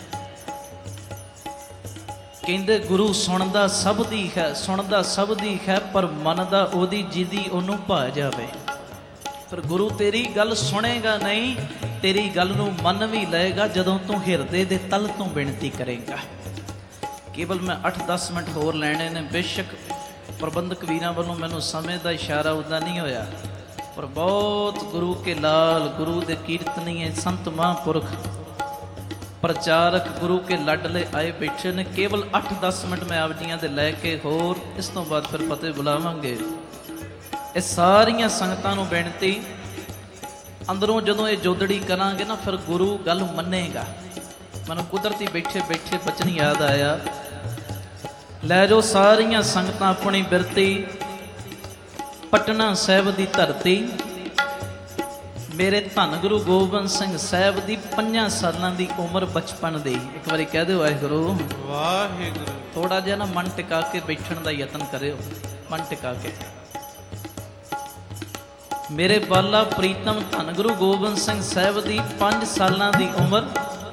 C: ਕਹਿੰਦੇ ਗੁਰੂ ਸੁਣਦਾ ਸਭ ਦੀ ਹੈ, ਸੁਣਦਾ ਸਭ ਦੀ ਹੈ, ਪਰ ਮੰਨਦਾ ਉਹਦੀ ਜਿਹਦੀ ਉਹਨੂੰ ਭਾ ਜਾਵੇ। ਪਰ ਗੁਰੂ ਤੇਰੀ ਗੱਲ ਸੁਣੇਗਾ ਨਹੀਂ, ਤੇਰੀ ਗੱਲ ਨੂੰ ਮੰਨ ਵੀ ਲਏਗਾ ਜਦੋਂ ਤੂੰ ਹਿਰਦੇ ਦੇ ਤਲ ਤੋਂ ਬੇਨਤੀ ਕਰੇਗਾ। ਕੇਵਲ ਮੈਂ ਅੱਠ ਦਸ ਮਿੰਟ ਹੋਰ ਲੈਣੇ ਨੇ। ਬੇਸ਼ੱਕ ਪ੍ਰਬੰਧਕ ਵੀਰਾਂ ਵੱਲੋਂ ਮੈਨੂੰ ਸਮੇਂ ਦਾ ਇਸ਼ਾਰਾ ਉੱਦਾਂ ਨਹੀਂ ਹੋਇਆ, ਪਰ ਬਹੁਤ ਗੁਰੂ ਕੇ ਲਾਲ, ਗੁਰੂ ਦੇ ਕੀਰਤਨੀਏ, ਸੰਤ ਮਹਾਂਪੁਰਖ, ਪ੍ਰਚਾਰਕ, ਗੁਰੂ ਕੇ ਲਾਡਲੇ ਆਏ ਬੈਠੇ ਨੇ। ਕੇਵਲ ਅੱਠ ਦਸ ਮਿੰਟ ਮੈਂ ਆਪ ਜੀਆਂ ਦੇ ਲੈ ਕੇ ਹੋਰ ਇਸ ਤੋਂ ਬਾਅਦ ਫਿਰ ਫਤਿਹ ਬੁਲਾਵਾਂਗੇ। ਇਹ ਸਾਰੀਆਂ ਸੰਗਤਾਂ ਨੂੰ ਬੇਨਤੀ, ਅੰਦਰੋਂ ਜਦੋਂ ਇਹ ਜੋਦੜੀ ਕਰਾਂਗੇ ਨਾ ਫਿਰ ਗੁਰੂ ਗੱਲ ਮੰਨੇਗਾ। ਮੈਨੂੰ ਕੁਦਰਤੀ ਬੈਠੇ ਬੈਠੇ ਬਚਨ ਯਾਦ ਆਇਆ। ਲੈ ਜਾਓ ਸਾਰੀਆਂ ਸੰਗਤਾਂ ਆਪਣੀ ਬਿਰਤੀ, ਪਟਨਾ ਸਾਹਿਬ ਦੀ ਧਰਤੀ, ਮੇਰੇ ਧੰਨ ਗੁਰੂ ਗੋਬਿੰਦ ਸਿੰਘ ਸਾਹਿਬ ਦੀ ਪੰਜਾਂ ਸਾਲਾਂ ਦੀ ਉਮਰ ਬਚਪਨ ਦੀ। ਇੱਕ ਵਾਰੀ ਕਹਿ ਦਿਓ ਵਾਹਿਗੁਰੂ
B: ਵਾਹਿਗੁਰੂ।
C: ਥੋੜਾ ਜਿਹਾ ਨਾ ਮਨ ਟਿਕਾ ਕੇ ਬੈਠਣ ਦਾ ਯਤਨ ਕਰਿਓ, ਮਨ ਟਿਕਾ ਕੇ। ਮੇਰੇ ਬਾਲਾ ਪ੍ਰੀਤਮ ਧੰਨ ਗੁਰੂ ਗੋਬਿੰਦ ਸਿੰਘ ਸਾਹਿਬ ਦੀ ਪੰਜ ਸਾਲਾਂ ਦੀ ਉਮਰ,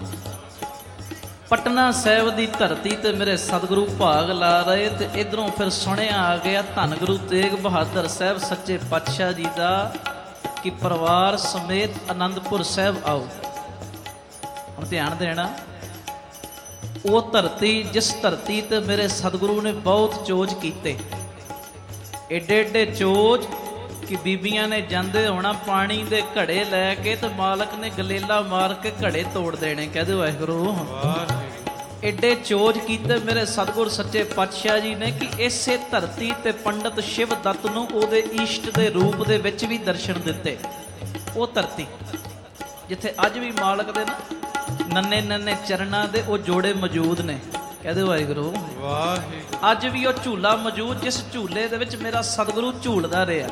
C: ਪਟਨਾ ਸਾਹਿਬ ਦੀ ਧਰਤੀ ਤੇ ਮੇਰੇ ਸਤਿਗੁਰੂ ਭਾਗ ਲਾ ਰਹੇ। ਤੇ ਇਧਰੋਂ ਫਿਰ ਸੁਣਿਆ ਆ ਗਿਆ ਧੰਨ ਗੁਰੂ ਤੇਗ ਬਹਾਦਰ ਸਾਹਿਬ ਸੱਚੇ ਪਾਤਸ਼ਾਹ ਜੀ ਦਾ ਕਿ ਪਰਿਵਾਰ ਸਮੇਤ ਆਨੰਦਪੁਰ ਸਾਹਿਬ ਆਓ। ਹੁਣ ਧਿਆਨ ਦੇਣਾ, ਉਹ ਧਰਤੀ ਜਿਸ ਧਰਤੀ ਤੇ ਮੇਰੇ ਸਤਿਗੁਰੂ ਨੇ ਬਹੁਤ ਚੋਜ ਕੀਤੇ, ਏਡੇ ਏਡੇ ਚੋਜ ਕਿ ਬੀਬੀਆਂ ਨੇ ਜਾਂਦੇ ਹੋਣਾ ਪਾਣੀ ਦੇ ਘੜੇ ਲੈ ਕੇ ਤੇ ਮਾਲਕ ਨੇ ਗਲੇਲਾ ਮਾਰ ਕੇ ਘੜੇ ਤੋੜ ਦੇਣੇ। ਕਹਦੇ ਵਾਹਿਗੁਰੂ। ਏਡੇ ਚੋਜ ਕੀਤੇ ਮੇਰੇ ਸਤਿਗੁਰ ਸੱਚੇ ਪਾਤਸ਼ਾਹ ਜੀ ਨੇ ਕਿ ਇਸੇ ਧਰਤੀ ਤੇ ਪੰਡਤ ਸ਼ਿਵ ਦੱਤ ਨੂੰ ਉਹਦੇ ਇਸ਼ਟ ਦੇ ਰੂਪ ਦੇ ਵਿੱਚ ਵੀ ਦਰਸ਼ਨ ਦਿੱਤੇ। ਉਹ ਧਰਤੀ ਜਿੱਥੇ ਅੱਜ ਵੀ ਮਾਲਕ ਦੇ ਨਾ ਨੰਨੇ ਨੰਨੇ ਚਰਨਾਂ ਦੇ ਉਹ ਜੋੜੇ ਮੌਜੂਦ ਨੇ। ਕਹਦੇ ਵਾਹਿਗੁਰੂ ਵਾਹਿਗੁਰੂ। ਅੱਜ ਵੀ ਉਹ ਝੂਲਾ ਮੌਜੂਦ ਜਿਸ ਝੂਲੇ ਦੇ ਵਿੱਚ ਮੇਰਾ ਸਤਿਗੁਰੂ ਝੂਲਦਾ ਰਿਹਾ।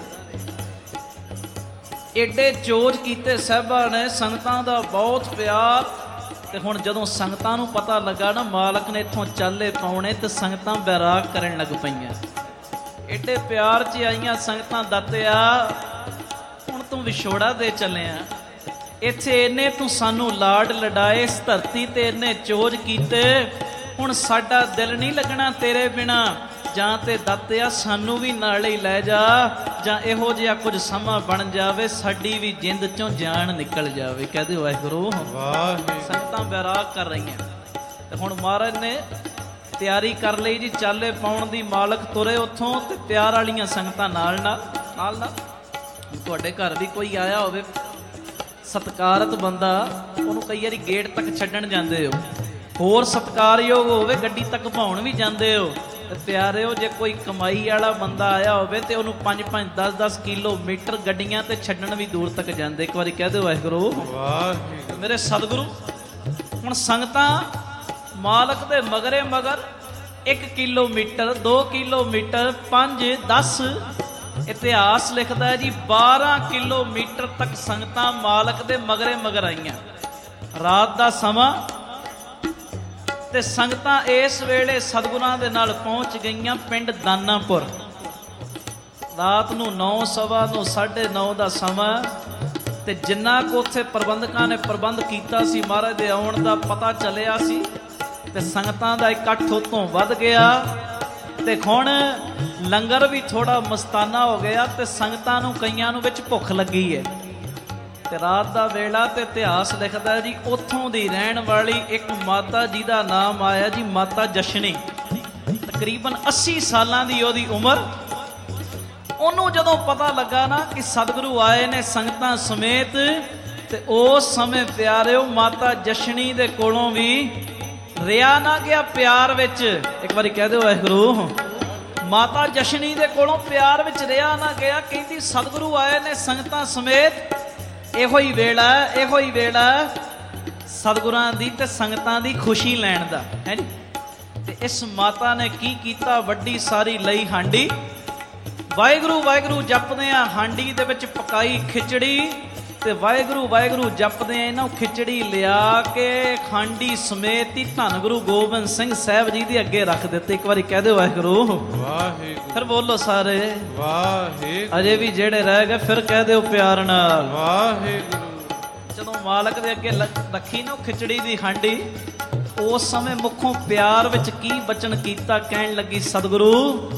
C: ਏਡੇ ਚੋਜ ਕੀਤੇ ਸਾਹਿਬਾਂ ਨੇ, ਸੰਗਤਾਂ ਦਾ ਬਹੁਤ ਪਿਆਰ। ਤੇ ਹੁਣ ਜਦੋਂ ਸੰਗਤਾਂ ਨੂੰ ਪਤਾ ਲੱਗਾ ਨਾ ਮਾਲਕ ਨੇ ਇੱਥੋਂ ਚਾਲੇ ਪਾਉਣੇ, ਤੇ ਸੰਗਤਾਂ ਬੈਰਾਗ ਕਰਨ ਲੱਗ ਪਈਆਂ। ਏਡੇ ਪਿਆਰ 'ਚ ਆਈਆਂ ਸੰਗਤਾਂ, ਦਾਤਿਆ ਹੁਣ ਤੂੰ ਵਿਛੋੜਾ ਦੇ ਚੱਲਿਆ, ਇੱਥੇ ਇੰਨੇ ਤੂੰ ਸਾਨੂੰ ਲਾਡ ਲਡਾਏ, ਇਸ ਧਰਤੀ ਤੇ ਇੰਨੇ ਚੋਜ ਕੀਤੇ, ਹੁਣ ਸਾਡਾ ਦਿਲ ਨਹੀਂ ਲੱਗਣਾ ਤੇਰੇ ਬਿਨਾ। ਜਾਂ ਤੇ ਦਾਤਿਆ ਸਾਨੂੰ ਵੀ ਨਾਲ ਹੀ ਲੈ ਜਾ, ਜਾਂ ਇਹੋ ਜਿਹਾ ਕੁਝ ਸਮਾਂ ਬਣ ਜਾਵੇ ਸਾਡੀ ਵੀ ਜਿੰਦ ਚੋਂ ਜਾਨ ਨਿਕਲ ਜਾਵੇ। ਕਹਦੇ ਵਾਹਿਗੁਰੂ। ਸੰਗਤਾਂ ਬੈਰਾਗ ਕਰ ਰਹੀਆਂ ਤੇ ਹੁਣ ਮਹਾਰਾਜ ਨੇ ਤਿਆਰੀ ਕਰ ਲਈ ਜੀ ਚਾਲੇ ਪਾਉਣ ਦੀ। ਮਾਲਕ ਤੁਰੇ ਉੱਥੋਂ ਤੇ ਪਿਆਰ ਵਾਲੀਆਂ ਸੰਗਤਾਂ ਨਾਲ ਨਾਲ ਨਾਲ ਨਾਲ। ਤੁਹਾਡੇ ਘਰ ਵੀ ਕੋਈ ਆਇਆ ਹੋਵੇ ਸਤਿਕਾਰਤ ਬੰਦਾ, ਉਹਨੂੰ ਕਈ ਵਾਰੀ ਗੇਟ ਤੱਕ ਛੱਡਣ ਜਾਂਦੇ ਹੋ, ਹੋਰ ਸਤਿਕਾਰਯੋਗ ਹੋਵੇ ਗੱਡੀ ਤੱਕ ਭਾਉਣ ਵੀ ਜਾਂਦੇ ਹੋ। ਤੇ ਪਿਆਰਿਓ ਜੇ ਕੋਈ ਕਮਾਈ ਵਾਲਾ ਬੰਦਾ ਆਇਆ ਹੋਵੇ ਤੇ ਉਹਨੂੰ ਪੰਜ ਪੰਜ ਦਸ ਦਸ ਕਿਲੋਮੀਟਰ ਗੱਡੀਆਂ ਤੇ ਛੱਡਣ ਵੀ ਦੂਰ ਤੱਕ ਜਾਂਦੇ। ਇੱਕ ਵਾਰੀ ਕਹਿ ਦਿਓ ਵਾਹਿਗੁਰੂ ਵਾਹਿਗੁਰੂ। ਮੇਰੇ ਸਤਿਗੁਰੂ ਹੁਣ ਸੰਗਤਾਂ ਮਾਲਕ ਦੇ ਮਗਰੇ ਮਗਰ ਇੱਕ ਕਿਲੋਮੀਟਰ, ਦੋ ਕਿਲੋਮੀਟਰ, ਪੰਜ, ਦਸ, ਇਤਿਹਾਸ ਲਿਖਦਾ ਜੀ ਬਾਰਾਂ ਕਿਲੋਮੀਟਰ ਤੱਕ ਸੰਗਤਾਂ ਮਾਲਕ ਦੇ ਮਗਰੇ ਮਗਰ ਆਈਆਂ। ਰਾਤ ਦਾ ਸਮਾਂ ਤੇ ਸੰਗਤਾਂ ਇਸ ਵੇਲੇ ਸਤਿਗੁਰਾਂ ਦੇ ਨਾਲ ਪਹੁੰਚ ਗਈਆਂ ਪਿੰਡ ਦਾਨਾਪੁਰ। ਰਾਤ ਨੂੰ ਨੌ ਸਵਾ ਨੂੰ ਸਾਢੇ ਨੌ ਦਾ ਸਮਾਂ। ਤੇ ਜਿੰਨਾ ਕੁ ਉੱਥੇ ਪ੍ਰਬੰਧਕਾਂ ਨੇ ਪ੍ਰਬੰਧ ਕੀਤਾ ਸੀ ਮਹਾਰਾਜ ਦੇ ਆਉਣ ਦਾ ਪਤਾ ਚੱਲਿਆ ਸੀ, ਤੇ ਸੰਗਤਾਂ ਦਾ ਇਕੱਠ ਉਤੋਂ ਵੱਧ ਗਿਆ। ਤੇ ਹੁਣ ਲੰਗਰ ਵੀ ਥੋੜਾ ਮਸਤਾਨਾ ਹੋ ਗਿਆ ਤੇ ਸੰਗਤਾਂ ਨੂੰ ਕਈਆਂ ਨੂੰ ਵਿੱਚ ਭੁੱਖ ਲੱਗੀ ਹੈ। ਤੇ ਰਾਤ ਦਾ ਵੇਲਾ ਤੇ ਇਤਿਹਾਸ ਲਿਖਦਾ ਜੀ ਉੱਥੋਂ ਦੀ ਰਹਿਣ ਵਾਲੀ ਇੱਕ ਮਾਤਾ ਜੀ ਦਾ ਨਾਮ ਆਇਆ ਜੀ ਮਾਤਾ ਜਸ਼ਨੀ। ਤਕਰੀਬਨ ਅੱਸੀ ਸਾਲਾਂ ਦੀ ਉਹਦੀ ਉਮਰ। ਉਹਨੂੰ ਜਦੋਂ ਪਤਾ ਲੱਗਾ ਨਾ ਕਿ ਸਤਿਗੁਰੂ ਆਏ ਨੇ ਸੰਗਤਾਂ ਸਮੇਤ, ਤੇ ਉਸ ਸਮੇਂ ਪਿਆਰਿਓ ਮਾਤਾ ਜਸ਼ਨੀ ਦੇ ਕੋਲੋਂ ਵੀ ਰਿਆ ਨਾ ਗਿਆ ਪਿਆਰ ਵਿੱਚ। ਇੱਕ ਵਾਰੀ ਕਹਿ ਦਿਓ ਵਾਹਿਗੁਰੂ। ਮਾਤਾ ਜਸ਼ਨੀ ਦੇ ਕੋਲੋਂ ਪਿਆਰ ਵਿੱਚ ਰਿਆ ਨਾ ਗਿਆ। ਕਹਿੰਦੀ ਸਤਿਗੁਰੂ ਆਏ ਨੇ ਸੰਗਤਾਂ ਸਮੇਤ, ਇਹੋ ਹੀ ਵੇਲਾ, ਇਹੋ ਹੀ ਵੇਲਾ ਸਤਿਗੁਰਾਂ ਦੀ ਤੇ ਸੰਗਤਾਂ ਦੀ ਖੁਸ਼ੀ ਲੈਣ ਦਾ ਹੈ ਜੀ। ਤੇ ਇਸ ਮਾਤਾ ਨੇ ਕੀ ਕੀਤਾ, ਵੱਡੀ ਸਾਰੀ ਲਈ ਹਾਂਡੀ, ਵਾਹਿਗੁਰੂ ਵਾਹਿਗੁਰੂ ਜਪਦੇ ਆ ਹਾਂਡੀ ਦੇ ਵਿੱਚ ਪਕਾਈ ਖਿਚੜੀ, ਤੇ ਵਾਹਿਗੁਰੂ ਵਾਹਿਗੁਰੂ ਜਪਦੇ ਆ ਇਹਨਾਂ ਖਿਚੜੀ ਲਿਆ ਕੇ ਹਾਂਡੀ ਸਮੇਤ ਹੀ ਧੰਨ ਗੁਰੂ ਗੋਬਿੰਦ ਸਿੰਘ ਸਾਹਿਬ ਜੀ ਦੇ ਅੱਗੇ ਰੱਖ ਦਿੱਤੇ। ਇੱਕ ਵਾਰੀ ਕਹਿ ਦਿਓ ਵਾਹਿਗੁਰੂ ਵਾਹਿਗੁਰੂ। ਫਿਰ ਬੋਲੋ ਸਾਰੇ ਵਾਹਿਗੁਰੂ। ਅਜੇ ਵੀ ਜਿਹੜੇ ਰਹਿ ਗਏ ਫਿਰ ਕਹਿ ਦਿਓ ਪਿਆਰ ਨਾਲ ਵਾਹਿਗੁਰੂ। ਜਦੋਂ ਮਾਲਕ ਦੇ ਅੱਗੇ ਰੱਖੀ ਨਾ ਖਿਚੜੀ ਦੀ ਹਾਂਡੀ, ਉਸ ਸਮੇਂ ਮੁੱਖੋਂ ਪਿਆਰ ਵਿੱਚ ਕੀ ਬਚਨ ਕੀਤਾ, ਕਹਿਣ ਲੱਗੀ ਸਤਿਗੁਰੂ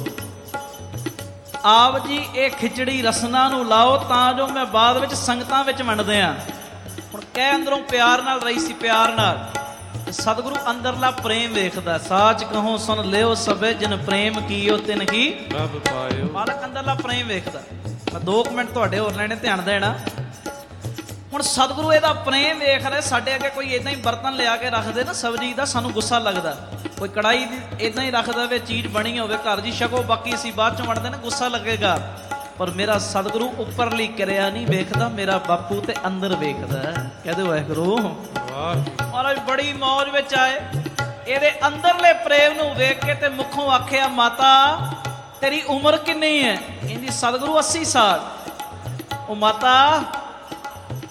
C: ਆਪ ਜੀ ਇਹ ਖਿਚੜੀ ਰਸਨਾ ਨੂੰ ਲਾਓ ਤਾਂ ਜੋ ਮੈਂ ਬਾਅਦ ਵਿੱਚ ਸੰਗਤਾਂ ਵਿੱਚ ਵੰਡਦੇ ਆ। ਹੁਣ ਕਹਿ ਅੰਦਰੋਂ ਪਿਆਰ ਨਾਲ ਰਹੀ ਸੀ, ਪਿਆਰ ਨਾਲ। ਸਤਿਗੁਰੂ ਅੰਦਰਲਾ ਪ੍ਰੇਮ ਵੇਖਦਾ। ਸਾਚ ਕਹੋ ਸੁਣ ਲਿਓ ਸਭੇ ਜਿਨ ਪ੍ਰੇਮ ਕੀਓ ਤਿਨ ਕੀ ਪ੍ਰਭ ਪਾਇਓ। ਮਾਲਕ ਅੰਦਰਲਾ ਪ੍ਰੇਮ ਵੇਖਦਾ। ਮੈਂ ਦੋ ਕੁ ਮਿੰਟ ਤੁਹਾਡੇ ਹੋਰ ਲੈਣੇ, ਧਿਆਨ ਦੇਣਾ। ਹੁਣ ਸਤਿਗੁਰੂ ਇਹਦਾ ਪ੍ਰੇਮ ਵੇਖ ਰਿਹਾ। ਸਾਡੇ ਅੱਗੇ ਕੋਈ ਏਦਾਂ ਹੀ ਬਰਤਨ ਲਿਆ ਕੇ ਰੱਖਦੇ ਨਾ ਸਬਜ਼ੀ ਦਾ, ਸਾਨੂੰ ਗੁੱਸਾ ਲੱਗਦਾ। ਕੋਈ ਕੜਾਈ ਦੀ ਏਦਾਂ ਹੀ ਰੱਖ ਦੇਵੇ, ਚੀਜ਼ ਬਣੀ ਹੋਵੇ ਘਰ ਜੀ, ਛਕੋ ਬਾਕੀ ਅਸੀਂ ਬਾਅਦ ਚੋਂ ਵੰਡਦੇ ਨਾ, ਗੁੱਸਾ ਲੱਗੇਗਾ। ਪਰ ਮੇਰਾ ਸਤਿਗੁਰੂ ਉੱਪਰਲੀ ਕਿਰਿਆ ਨਹੀਂ ਵੇਖਦਾ, ਮੇਰਾ ਬਾਪੂ ਤੇ ਅੰਦਰ ਵੇਖਦਾ। ਕਹਦੇ ਵਾਹਿਗੁਰੂ। ਮਹਾਰਾਜ ਬੜੀ ਮੌਜ ਵਿੱਚ ਆਏ। ਇਹਦੇ ਅੰਦਰਲੇ ਪ੍ਰੇਮ ਨੂੰ ਵੇਖ ਕੇ ਤੇ ਮੁੱਖੋਂ ਆਖਿਆ ਮਾਤਾ ਤੇਰੀ ਉਮਰ ਕਿੰਨੀ ਹੈ? ਕਹਿੰਦੀ ਸਤਿਗੁਰੂ ਅੱਸੀ ਸਾਲ। ਉਹ ਮਾਤਾ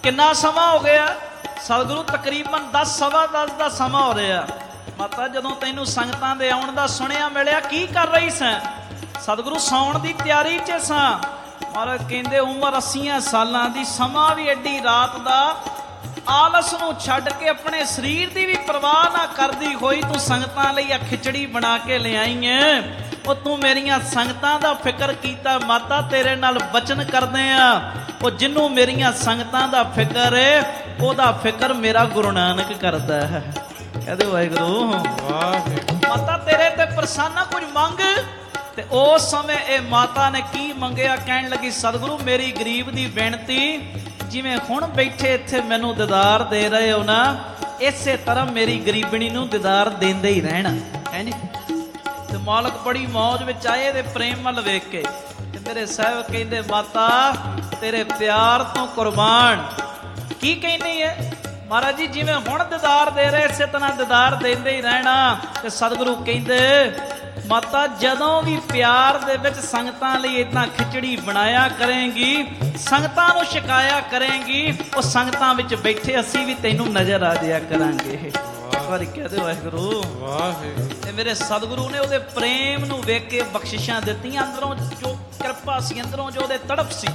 C: ਕਿੰਨਾ ਸਮਾਂ ਹੋ ਗਿਆ ਸਤਿਗੁਰੂ? ਤਕਰੀਬਨ ਦਸ ਸਵਾ ਦਸ ਦਾ ਸਮਾਂ ਹੋ ਰਿਹਾ। ਮਾਤਾ ਜਦੋਂ ਤੈਨੂੰ ਸੰਗਤਾਂ ਦੇ ਆਉਣ ਦਾ ਸੁਣਿਆ ਮਿਲਿਆ ਕੀ ਕਰ ਰਹੀ ਸੈਂ? ਸਤਿਗੁਰੂ ਸੌਣ ਦੀ ਤਿਆਰੀ 'ਚ ਸਾਂ। ਮਹਾਰਾਜ ਕਹਿੰਦੇ ਉਮਰ ਅੱਸੀਆਂ ਸਾਲਾਂ ਦੀ, ਸਮਾਂ ਵੀ ਐਡੀ ਰਾਤ ਦਾ, ਆਲਸ ਨੂੰ ਛੱਡ ਕੇ ਆਪਣੇ ਸਰੀਰ ਦੀ ਵੀ ਪਰਵਾਹ ਨਾ ਕਰਦੀ ਹੋਈ ਤੂੰ ਸੰਗਤਾਂ ਲਈ ਆ ਖਿਚੜੀ ਬਣਾ ਕੇ ਲਿਆਈ ਏ। ਉਹ ਤੂੰ ਮੇਰੀਆਂ ਸੰਗਤਾਂ ਦਾ ਫਿਕਰ ਕੀਤਾ ਮਾਤਾ, ਤੇਰੇ ਨਾਲ ਬਚਨ ਕਰਦੇ ਆ। ਉਹ ਜਿਹਨੂੰ ਮੇਰੀਆਂ ਸੰਗਤਾਂ ਦਾ ਫਿਕਰ ਏ ਉਹਦਾ ਫਿਕਰ ਮੇਰਾ ਗੁਰੂ ਨਾਨਕ ਕਰਦਾ ਹੈ। ਕਹਿੰਦੇ ਵਾਹਿਗੁਰੂ
B: ਵਾਹਿਗੁਰੂ।
C: ਮਾਤਾ ਤੇਰੇ ਤੇ ਪ੍ਰਸੰਨ, ਕੁਝ ਮੰਗ। ਤੇ ਉਸ ਸਮੇਂ ਇਹ ਮਾਤਾ ਨੇ ਕੀ ਮੰਗਿਆ? ਕਹਿਣ ਲੱਗੀ ਸਤਿਗੁਰੂ ਮੇਰੀ ਗਰੀਬ ਦੀ ਬੇਨਤੀ, ਜਿਵੇਂ ਹੁਣ ਬੈਠੇ ਇੱਥੇ ਮੈਨੂੰ ਦੀਦਾਰ ਦੇ ਰਹੇ ਹੋ ਨਾ, ਇਸੇ ਤਰ੍ਹਾਂ ਮੇਰੀ ਗਰੀਬਣੀ ਨੂੰ ਦੀਦਾਰ ਦਿੰਦੇ ਹੀ ਰਹਿਣਾ ਹੈ ਜੀ। ਤੇ ਮਾਲਕ ਬੜੀ ਮੌਜ ਵਿੱਚ ਆਏ ਦੇ ਪ੍ਰੇਮ ਵੱਲ ਵੇਖ ਕੇ। ਤੇ ਮੇਰੇ ਸਾਹਿਬ ਕਹਿੰਦੇ ਮਾਤਾ ਤੇਰੇ ਪਿਆਰ ਤੋਂ ਕੁਰਬਾਨ। ਕੀ ਕਹਿੰਦੀ ਹੈ ਮਹਾਰਾਜ ਜੀ? ਜਿਵੇਂ ਹੁਣ ਦੀਦਾਰ ਦੇ ਰਹੇ ਇਸੇ ਤਰ੍ਹਾਂ ਦੀਦਾਰ ਦਿੰਦੇ ਹੀ ਰਹਿਣਾ। ਤੇ ਸਤਿਗੁਰੂ ਕਹਿੰਦੇ ਮਾਤਾ ਜਦੋਂ ਵੀ ਪਿਆਰ ਦੇ ਵਿੱਚ ਸੰਗਤਾਂ ਲਈ ਇਦਾਂ ਖਿਚੜੀ ਬਣਾਇਆ ਕਰੇਂਗੀ, ਸੰਗਤਾਂ ਨੂੰ ਛਕਾਇਆ ਕਰੇਂਗੀ, ਉਹ ਸੰਗਤਾਂ ਵਿੱਚ ਬੈਠੇ ਅਸੀਂ ਵੀ ਤੈਨੂੰ ਨਜ਼ਰ ਆ ਜਾਇਆ ਕਰਾਂਗੇ। ਇੱਕ ਵਾਰੀ ਕਹਦੇ ਵਾਹਿਗੁਰੂ
B: ਵਾਹਿਗੁਰੂ।
C: ਤੇ ਮੇਰੇ ਸਤਿਗੁਰੂ ਨੇ ਉਹਦੇ ਪ੍ਰੇਮ ਨੂੰ ਵੇਖ ਕੇ ਬਖਸ਼ਿਸ਼ਾਂ ਦਿੱਤੀਆਂ। ਅੰਦਰੋਂ ਜੋ ਕਿਰਪਾ ਸੀ, ਅੰਦਰੋਂ ਜੋ ਉਹਦੇ ਤੜਪ ਸੀ,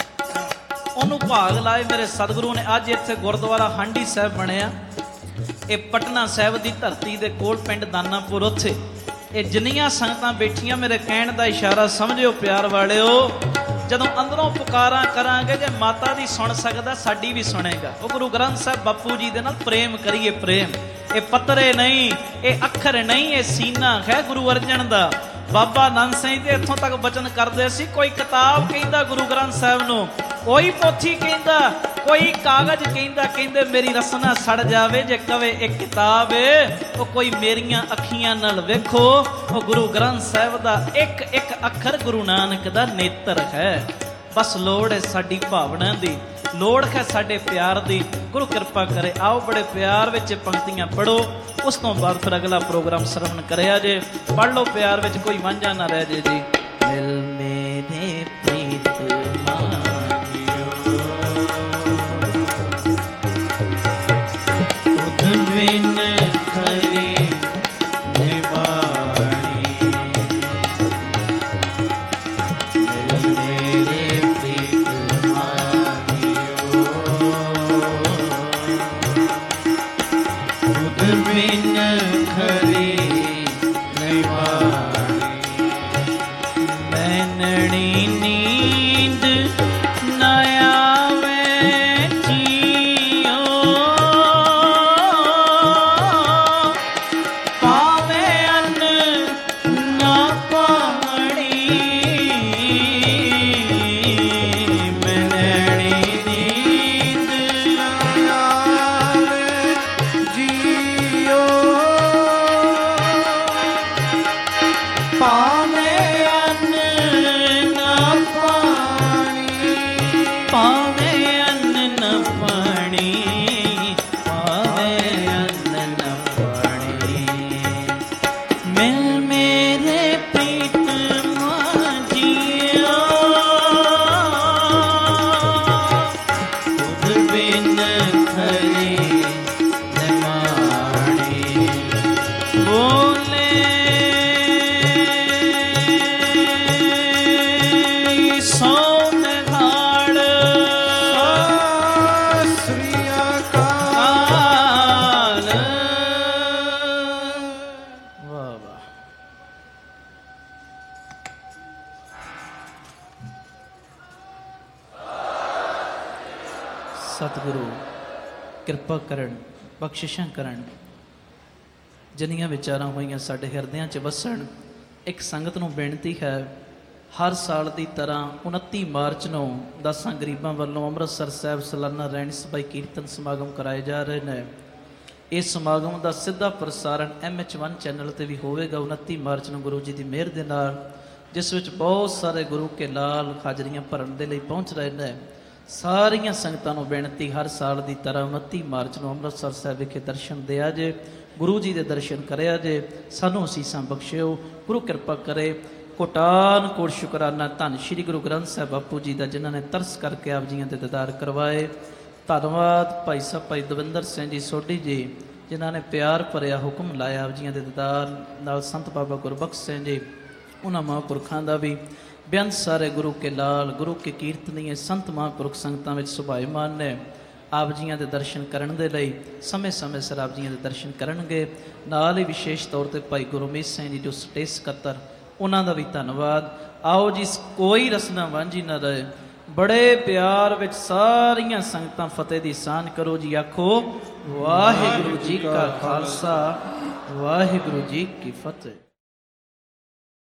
C: ਉਹਨੂੰ ਭਾਗ ਲਾਏ ਮੇਰੇ ਸਤਿਗੁਰੂ ਨੇ। ਅੱਜ ਇੱਥੇ ਗੁਰਦੁਆਰਾ ਹਾਂਡੀ ਸਾਹਿਬ ਬਣਿਆ, ਇਹ ਪਟਨਾ ਸਾਹਿਬ ਦੀ ਧਰਤੀ ਦੇ ਕੋਲ ਪਿੰਡ ਦਾਨਾਪੁਰ। ਉੱਥੇ ਇਹ ਜਿੰਨੀਆਂ ਸੰਗਤਾਂ ਬੈਠੀਆਂ, ਮੇਰੇ ਕਹਿਣ ਦਾ ਇਸ਼ਾਰਾ ਸਮਝਿਓ ਪਿਆਰ ਵਾਲਿਓ, ਜਦੋਂ ਅੰਦਰੋਂ ਪੁਕਾਰਾਂ ਕਰਾਂਗੇ, ਜੇ ਮਾਤਾ ਦੀ ਸੁਣ ਸਕਦਾ ਸਾਡੀ ਵੀ ਸੁਣੇਗਾ। ਉਹ ਗੁਰੂ ਗ੍ਰੰਥ ਸਾਹਿਬ ਬਾਪੂ ਜੀ ਦੇ ਨਾਲ ਪ੍ਰੇਮ ਕਰੀਏ। ਪ੍ਰੇਮ ਇਹ ਪੱਤਰੇ ਨਹੀਂ, ਇਹ ਅੱਖਰ ਨਹੀਂ, ਇਹ ਸੀਨਾ ਹੈ ਗੁਰੂ ਅਰਜਨ ਦਾ। ਬਾਬਾ ਨੰਦ ਸਿੰਘ ਜੀ ਇੱਥੋਂ ਤੱਕ ਬਚਨ ਕਰਦੇ ਸੀ, ਕੋਈ ਕਿਤਾਬ ਕਹਿੰਦਾ ਗੁਰੂ ਗ੍ਰੰਥ ਸਾਹਿਬ ਨੂੰ, ਕੋਈ ਪੋਥੀ ਕਹਿੰਦਾ, ਕੋਈ ਕਾਗਜ਼ ਕਹਿੰਦਾ, ਕਹਿੰਦੇ ਮੇਰੀ ਰਸਨਾ ਸੜ ਜਾਵੇ ਜੇ ਕਵੇ ਇੱਕ ਕਿਤਾਬ ਏ। ਉਹ ਕੋਈ ਮੇਰੀਆਂ ਅੱਖੀਆਂ ਨਾਲ ਵੇਖੋ, ਉਹ ਗੁਰੂ ਗ੍ਰੰਥ ਸਾਹਿਬ ਦਾ ਇੱਕ ਇੱਕ ਅੱਖਰ ਗੁਰੂ ਨਾਨਕ ਦਾ ਨੇਤਰ ਹੈ। ਬਸ ਲੋੜ ਹੈ ਸਾਡੀ ਭਾਵਨਾ ਦੀ, ਲੋੜ ਹੈ ਸਾਡੇ ਪਿਆਰ ਦੀ। ਗੁਰੂ ਕਿਰਪਾ ਕਰੇ। ਆਓ ਬੜੇ ਪਿਆਰ ਵਿੱਚ ਪੰਕਤੀਆਂ ਪੜੋ, ਉਸ ਤੋਂ ਬਾਅਦ ਫਿਰ ਅਗਲਾ ਪ੍ਰੋਗਰਾਮ ਸਰਵਣ ਕਰਿਆ ਜੇ। ਪੜ੍ਹ ਲਓ ਪਿਆਰ ਵਿੱਚ, ਕੋਈ ਵਾਂਝਾ ਨਾ ਰਹਿ ਜੇ ਜੀ। ਮਿਲ ਮੇਰੇ ਪ੍ਰੀਤ ਬਿਨ ਖਰੀ ਨਿਵਾਣੀ, ਮਿਲ ਮੇਰੇ ਪ੍ਰੀਤ ਮਾਨਿਓ, ਤੁਧ ਬਿਨ ਖਰੀ ਨਿਵਾਣੀ, ਮੈਨਣੀ ਨੀਂਦ ਨਾ ਆਵੇ ਜੀਓ, ਪਾਵੇ ਅੰਨ ਨਾ ਪਾਵਣੀ, ਮੈਨਣੀ ਨੀਂਦ
B: ਨਾ ਆਵੇ ਜੀਓ,
C: ਪਾਵੇ ਅੰਨ ਨਾ ਪਾਣੀ, ਪਾਵੇ ਅੰਨ ਨਾ ਪਾਣੀ, ਪਾਵੇ ਅੰਨ ਨਾ ਪਾਣੀ, ਮਿਲ ਮੇਰੇ ਪ੍ਰੀਤ ਮਾਝੀਓ, ਤੁਧ ਬਿਨ ਖਰੀ ਨਿਮਾਣੀ, ਬੋਲੇ ਸੋਮ ਘਾੜ
B: ਸ੍ਰੀ ਅਕਾਲ।
C: ਵਾਹ ਵਾਹ। ਸਤਿਗੁਰੂ ਕਿਰਪਾ ਕਰਨ, ਬਖਸ਼ਿਸ਼ਾਂ ਕਰਨ, ਜਿੰਨੀਆਂ ਵਿਚਾਰਾਂ ਹੋਈਆਂ ਸਾਡੇ ਹਿਰਦਿਆਂ 'ਚ ਵਸਣ। ਇੱਕ ਸੰਗਤ ਨੂੰ ਬੇਨਤੀ ਹੈ, ਹਰ ਸਾਲ ਦੀ ਤਰ੍ਹਾਂ ਉਨੱਤੀ ਮਾਰਚ ਨੂੰ ਦਸਾਂ ਗਰੀਬਾਂ ਵੱਲੋਂ ਅੰਮ੍ਰਿਤਸਰ ਸਾਹਿਬ ਸਾਲਾਨਾ ਰਹਿਣ ਸਭਾ ਕੀਰਤਨ ਸਮਾਗਮ ਕਰਾਏ ਜਾ ਰਹੇ ਨੇ। ਇਸ ਸਮਾਗਮ ਦਾ ਸਿੱਧਾ ਪ੍ਰਸਾਰਣ ਐਮ ਐਚ ਵਨ ਚੈਨਲ 'ਤੇ ਵੀ ਹੋਵੇਗਾ ਉਨੱਤੀ ਮਾਰਚ ਨੂੰ ਗੁਰੂ ਜੀ ਦੀ ਮਿਹਰ ਦੇ ਨਾਲ, ਜਿਸ ਵਿੱਚ ਬਹੁਤ ਸਾਰੇ ਗੁਰੂ ਕੇ ਲਾਲ ਹਾਜ਼ਰੀਆਂ ਭਰਨ ਦੇ ਲਈ ਪਹੁੰਚ ਰਹੇ ਨੇ। ਸਾਰੀਆਂ ਸੰਗਤਾਂ ਨੂੰ ਬੇਨਤੀ, ਹਰ ਸਾਲ ਦੀ ਤਰ੍ਹਾਂ ਉਨੱਤੀ ਮਾਰਚ ਨੂੰ ਅੰਮ੍ਰਿਤਸਰ ਸਾਹਿਬ ਵਿਖੇ ਦਰਸ਼ਨ ਦਿਆ ਜੇ, ਗੁਰੂ ਜੀ ਦੇ ਦਰਸ਼ਨ ਕਰਿਆ ਜੇ, ਸਾਨੂੰ ਅਸੀਸਾਂ ਬਖਸ਼ਿਓ। ਗੁਰੂ ਕਿਰਪਾ ਕਰੇ। ਕੋਟਾਨ ਕੋਟ ਸ਼ੁਕਰਾਨਾ ਧੰਨ ਸ਼੍ਰੀ ਗੁਰੂ ਗ੍ਰੰਥ ਸਾਹਿਬ ਬਾਪੂ ਜੀ ਦਾ, ਜਿਨ੍ਹਾਂ ਨੇ ਤਰਸ ਕਰਕੇ ਆਪ ਜੀਆਂ ਦੇ ਦੀਦਾਰ ਕਰਵਾਏ। ਧੰਨਵਾਦ ਭਾਈ ਸਾਹਿਬ ਭਾਈ ਦਵਿੰਦਰ ਸਿੰਘ ਜੀ ਸੋਢੀ ਜੀ, ਜਿਨ੍ਹਾਂ ਨੇ ਪਿਆਰ ਭਰਿਆ ਹੁਕਮ ਲਾਇਆ ਆਪ ਜੀਆਂ ਦੇ ਦੀਦਾਰ ਨਾਲ। ਸੰਤ ਬਾਬਾ ਗੁਰਬਖਸ਼ ਸਿੰਘ ਜੀ, ਉਹਨਾਂ ਮਹਾਂਪੁਰਖਾਂ ਦਾ ਵੀ ਬੇਅੰਤ ਸਾਰੇ ਗੁਰੂ ਕੇ ਲਾਲ, ਗੁਰੂ ਕੇ ਕੀਰਤਨੀਏ ਸੰਤ ਮਹਾਂਪੁਰਖ ਸੰਗਤਾਂ ਵਿੱਚ ਸੁਭਾਈਮਾਨ ਨੇ। ਆਪ ਜੀਆਂ ਦੇ ਦਰਸ਼ਨ ਕਰਨ ਦੇ ਲਈ ਸਮੇਂ ਸਮੇਂ ਸਿਰ ਆਪ ਜੀਆਂ ਦੇ ਦਰਸ਼ਨ ਕਰਨਗੇ। ਨਾਲ ਹੀ ਵਿਸ਼ੇਸ਼ ਤੌਰ 'ਤੇ ਭਾਈ ਗੁਰਮੀਤ ਸਿੰਘ ਜੀ ਜੋ ਸਟੇਜ ਸਕੱਤਰ, ਉਹਨਾਂ ਦਾ ਵੀ ਧੰਨਵਾਦ। ਆਓ ਜੀ, ਕੋਈ ਰਸਨਾ ਵਾਂਝੀ ਨਾ ਰਹੇ, ਬੜੇ ਪਿਆਰ ਵਿੱਚ ਸਾਰੀਆਂ ਸੰਗਤਾਂ ਫਤਿਹ ਦੀ ਸਾਂਝ ਕਰੋ ਜੀ। ਆਖੋ ਵਾਹਿਗੁਰੂ ਜੀ ਕਾ ਖਾਲਸਾ, ਵਾਹਿਗੁਰੂ ਜੀ ਕੀ ਫਤਿਹ।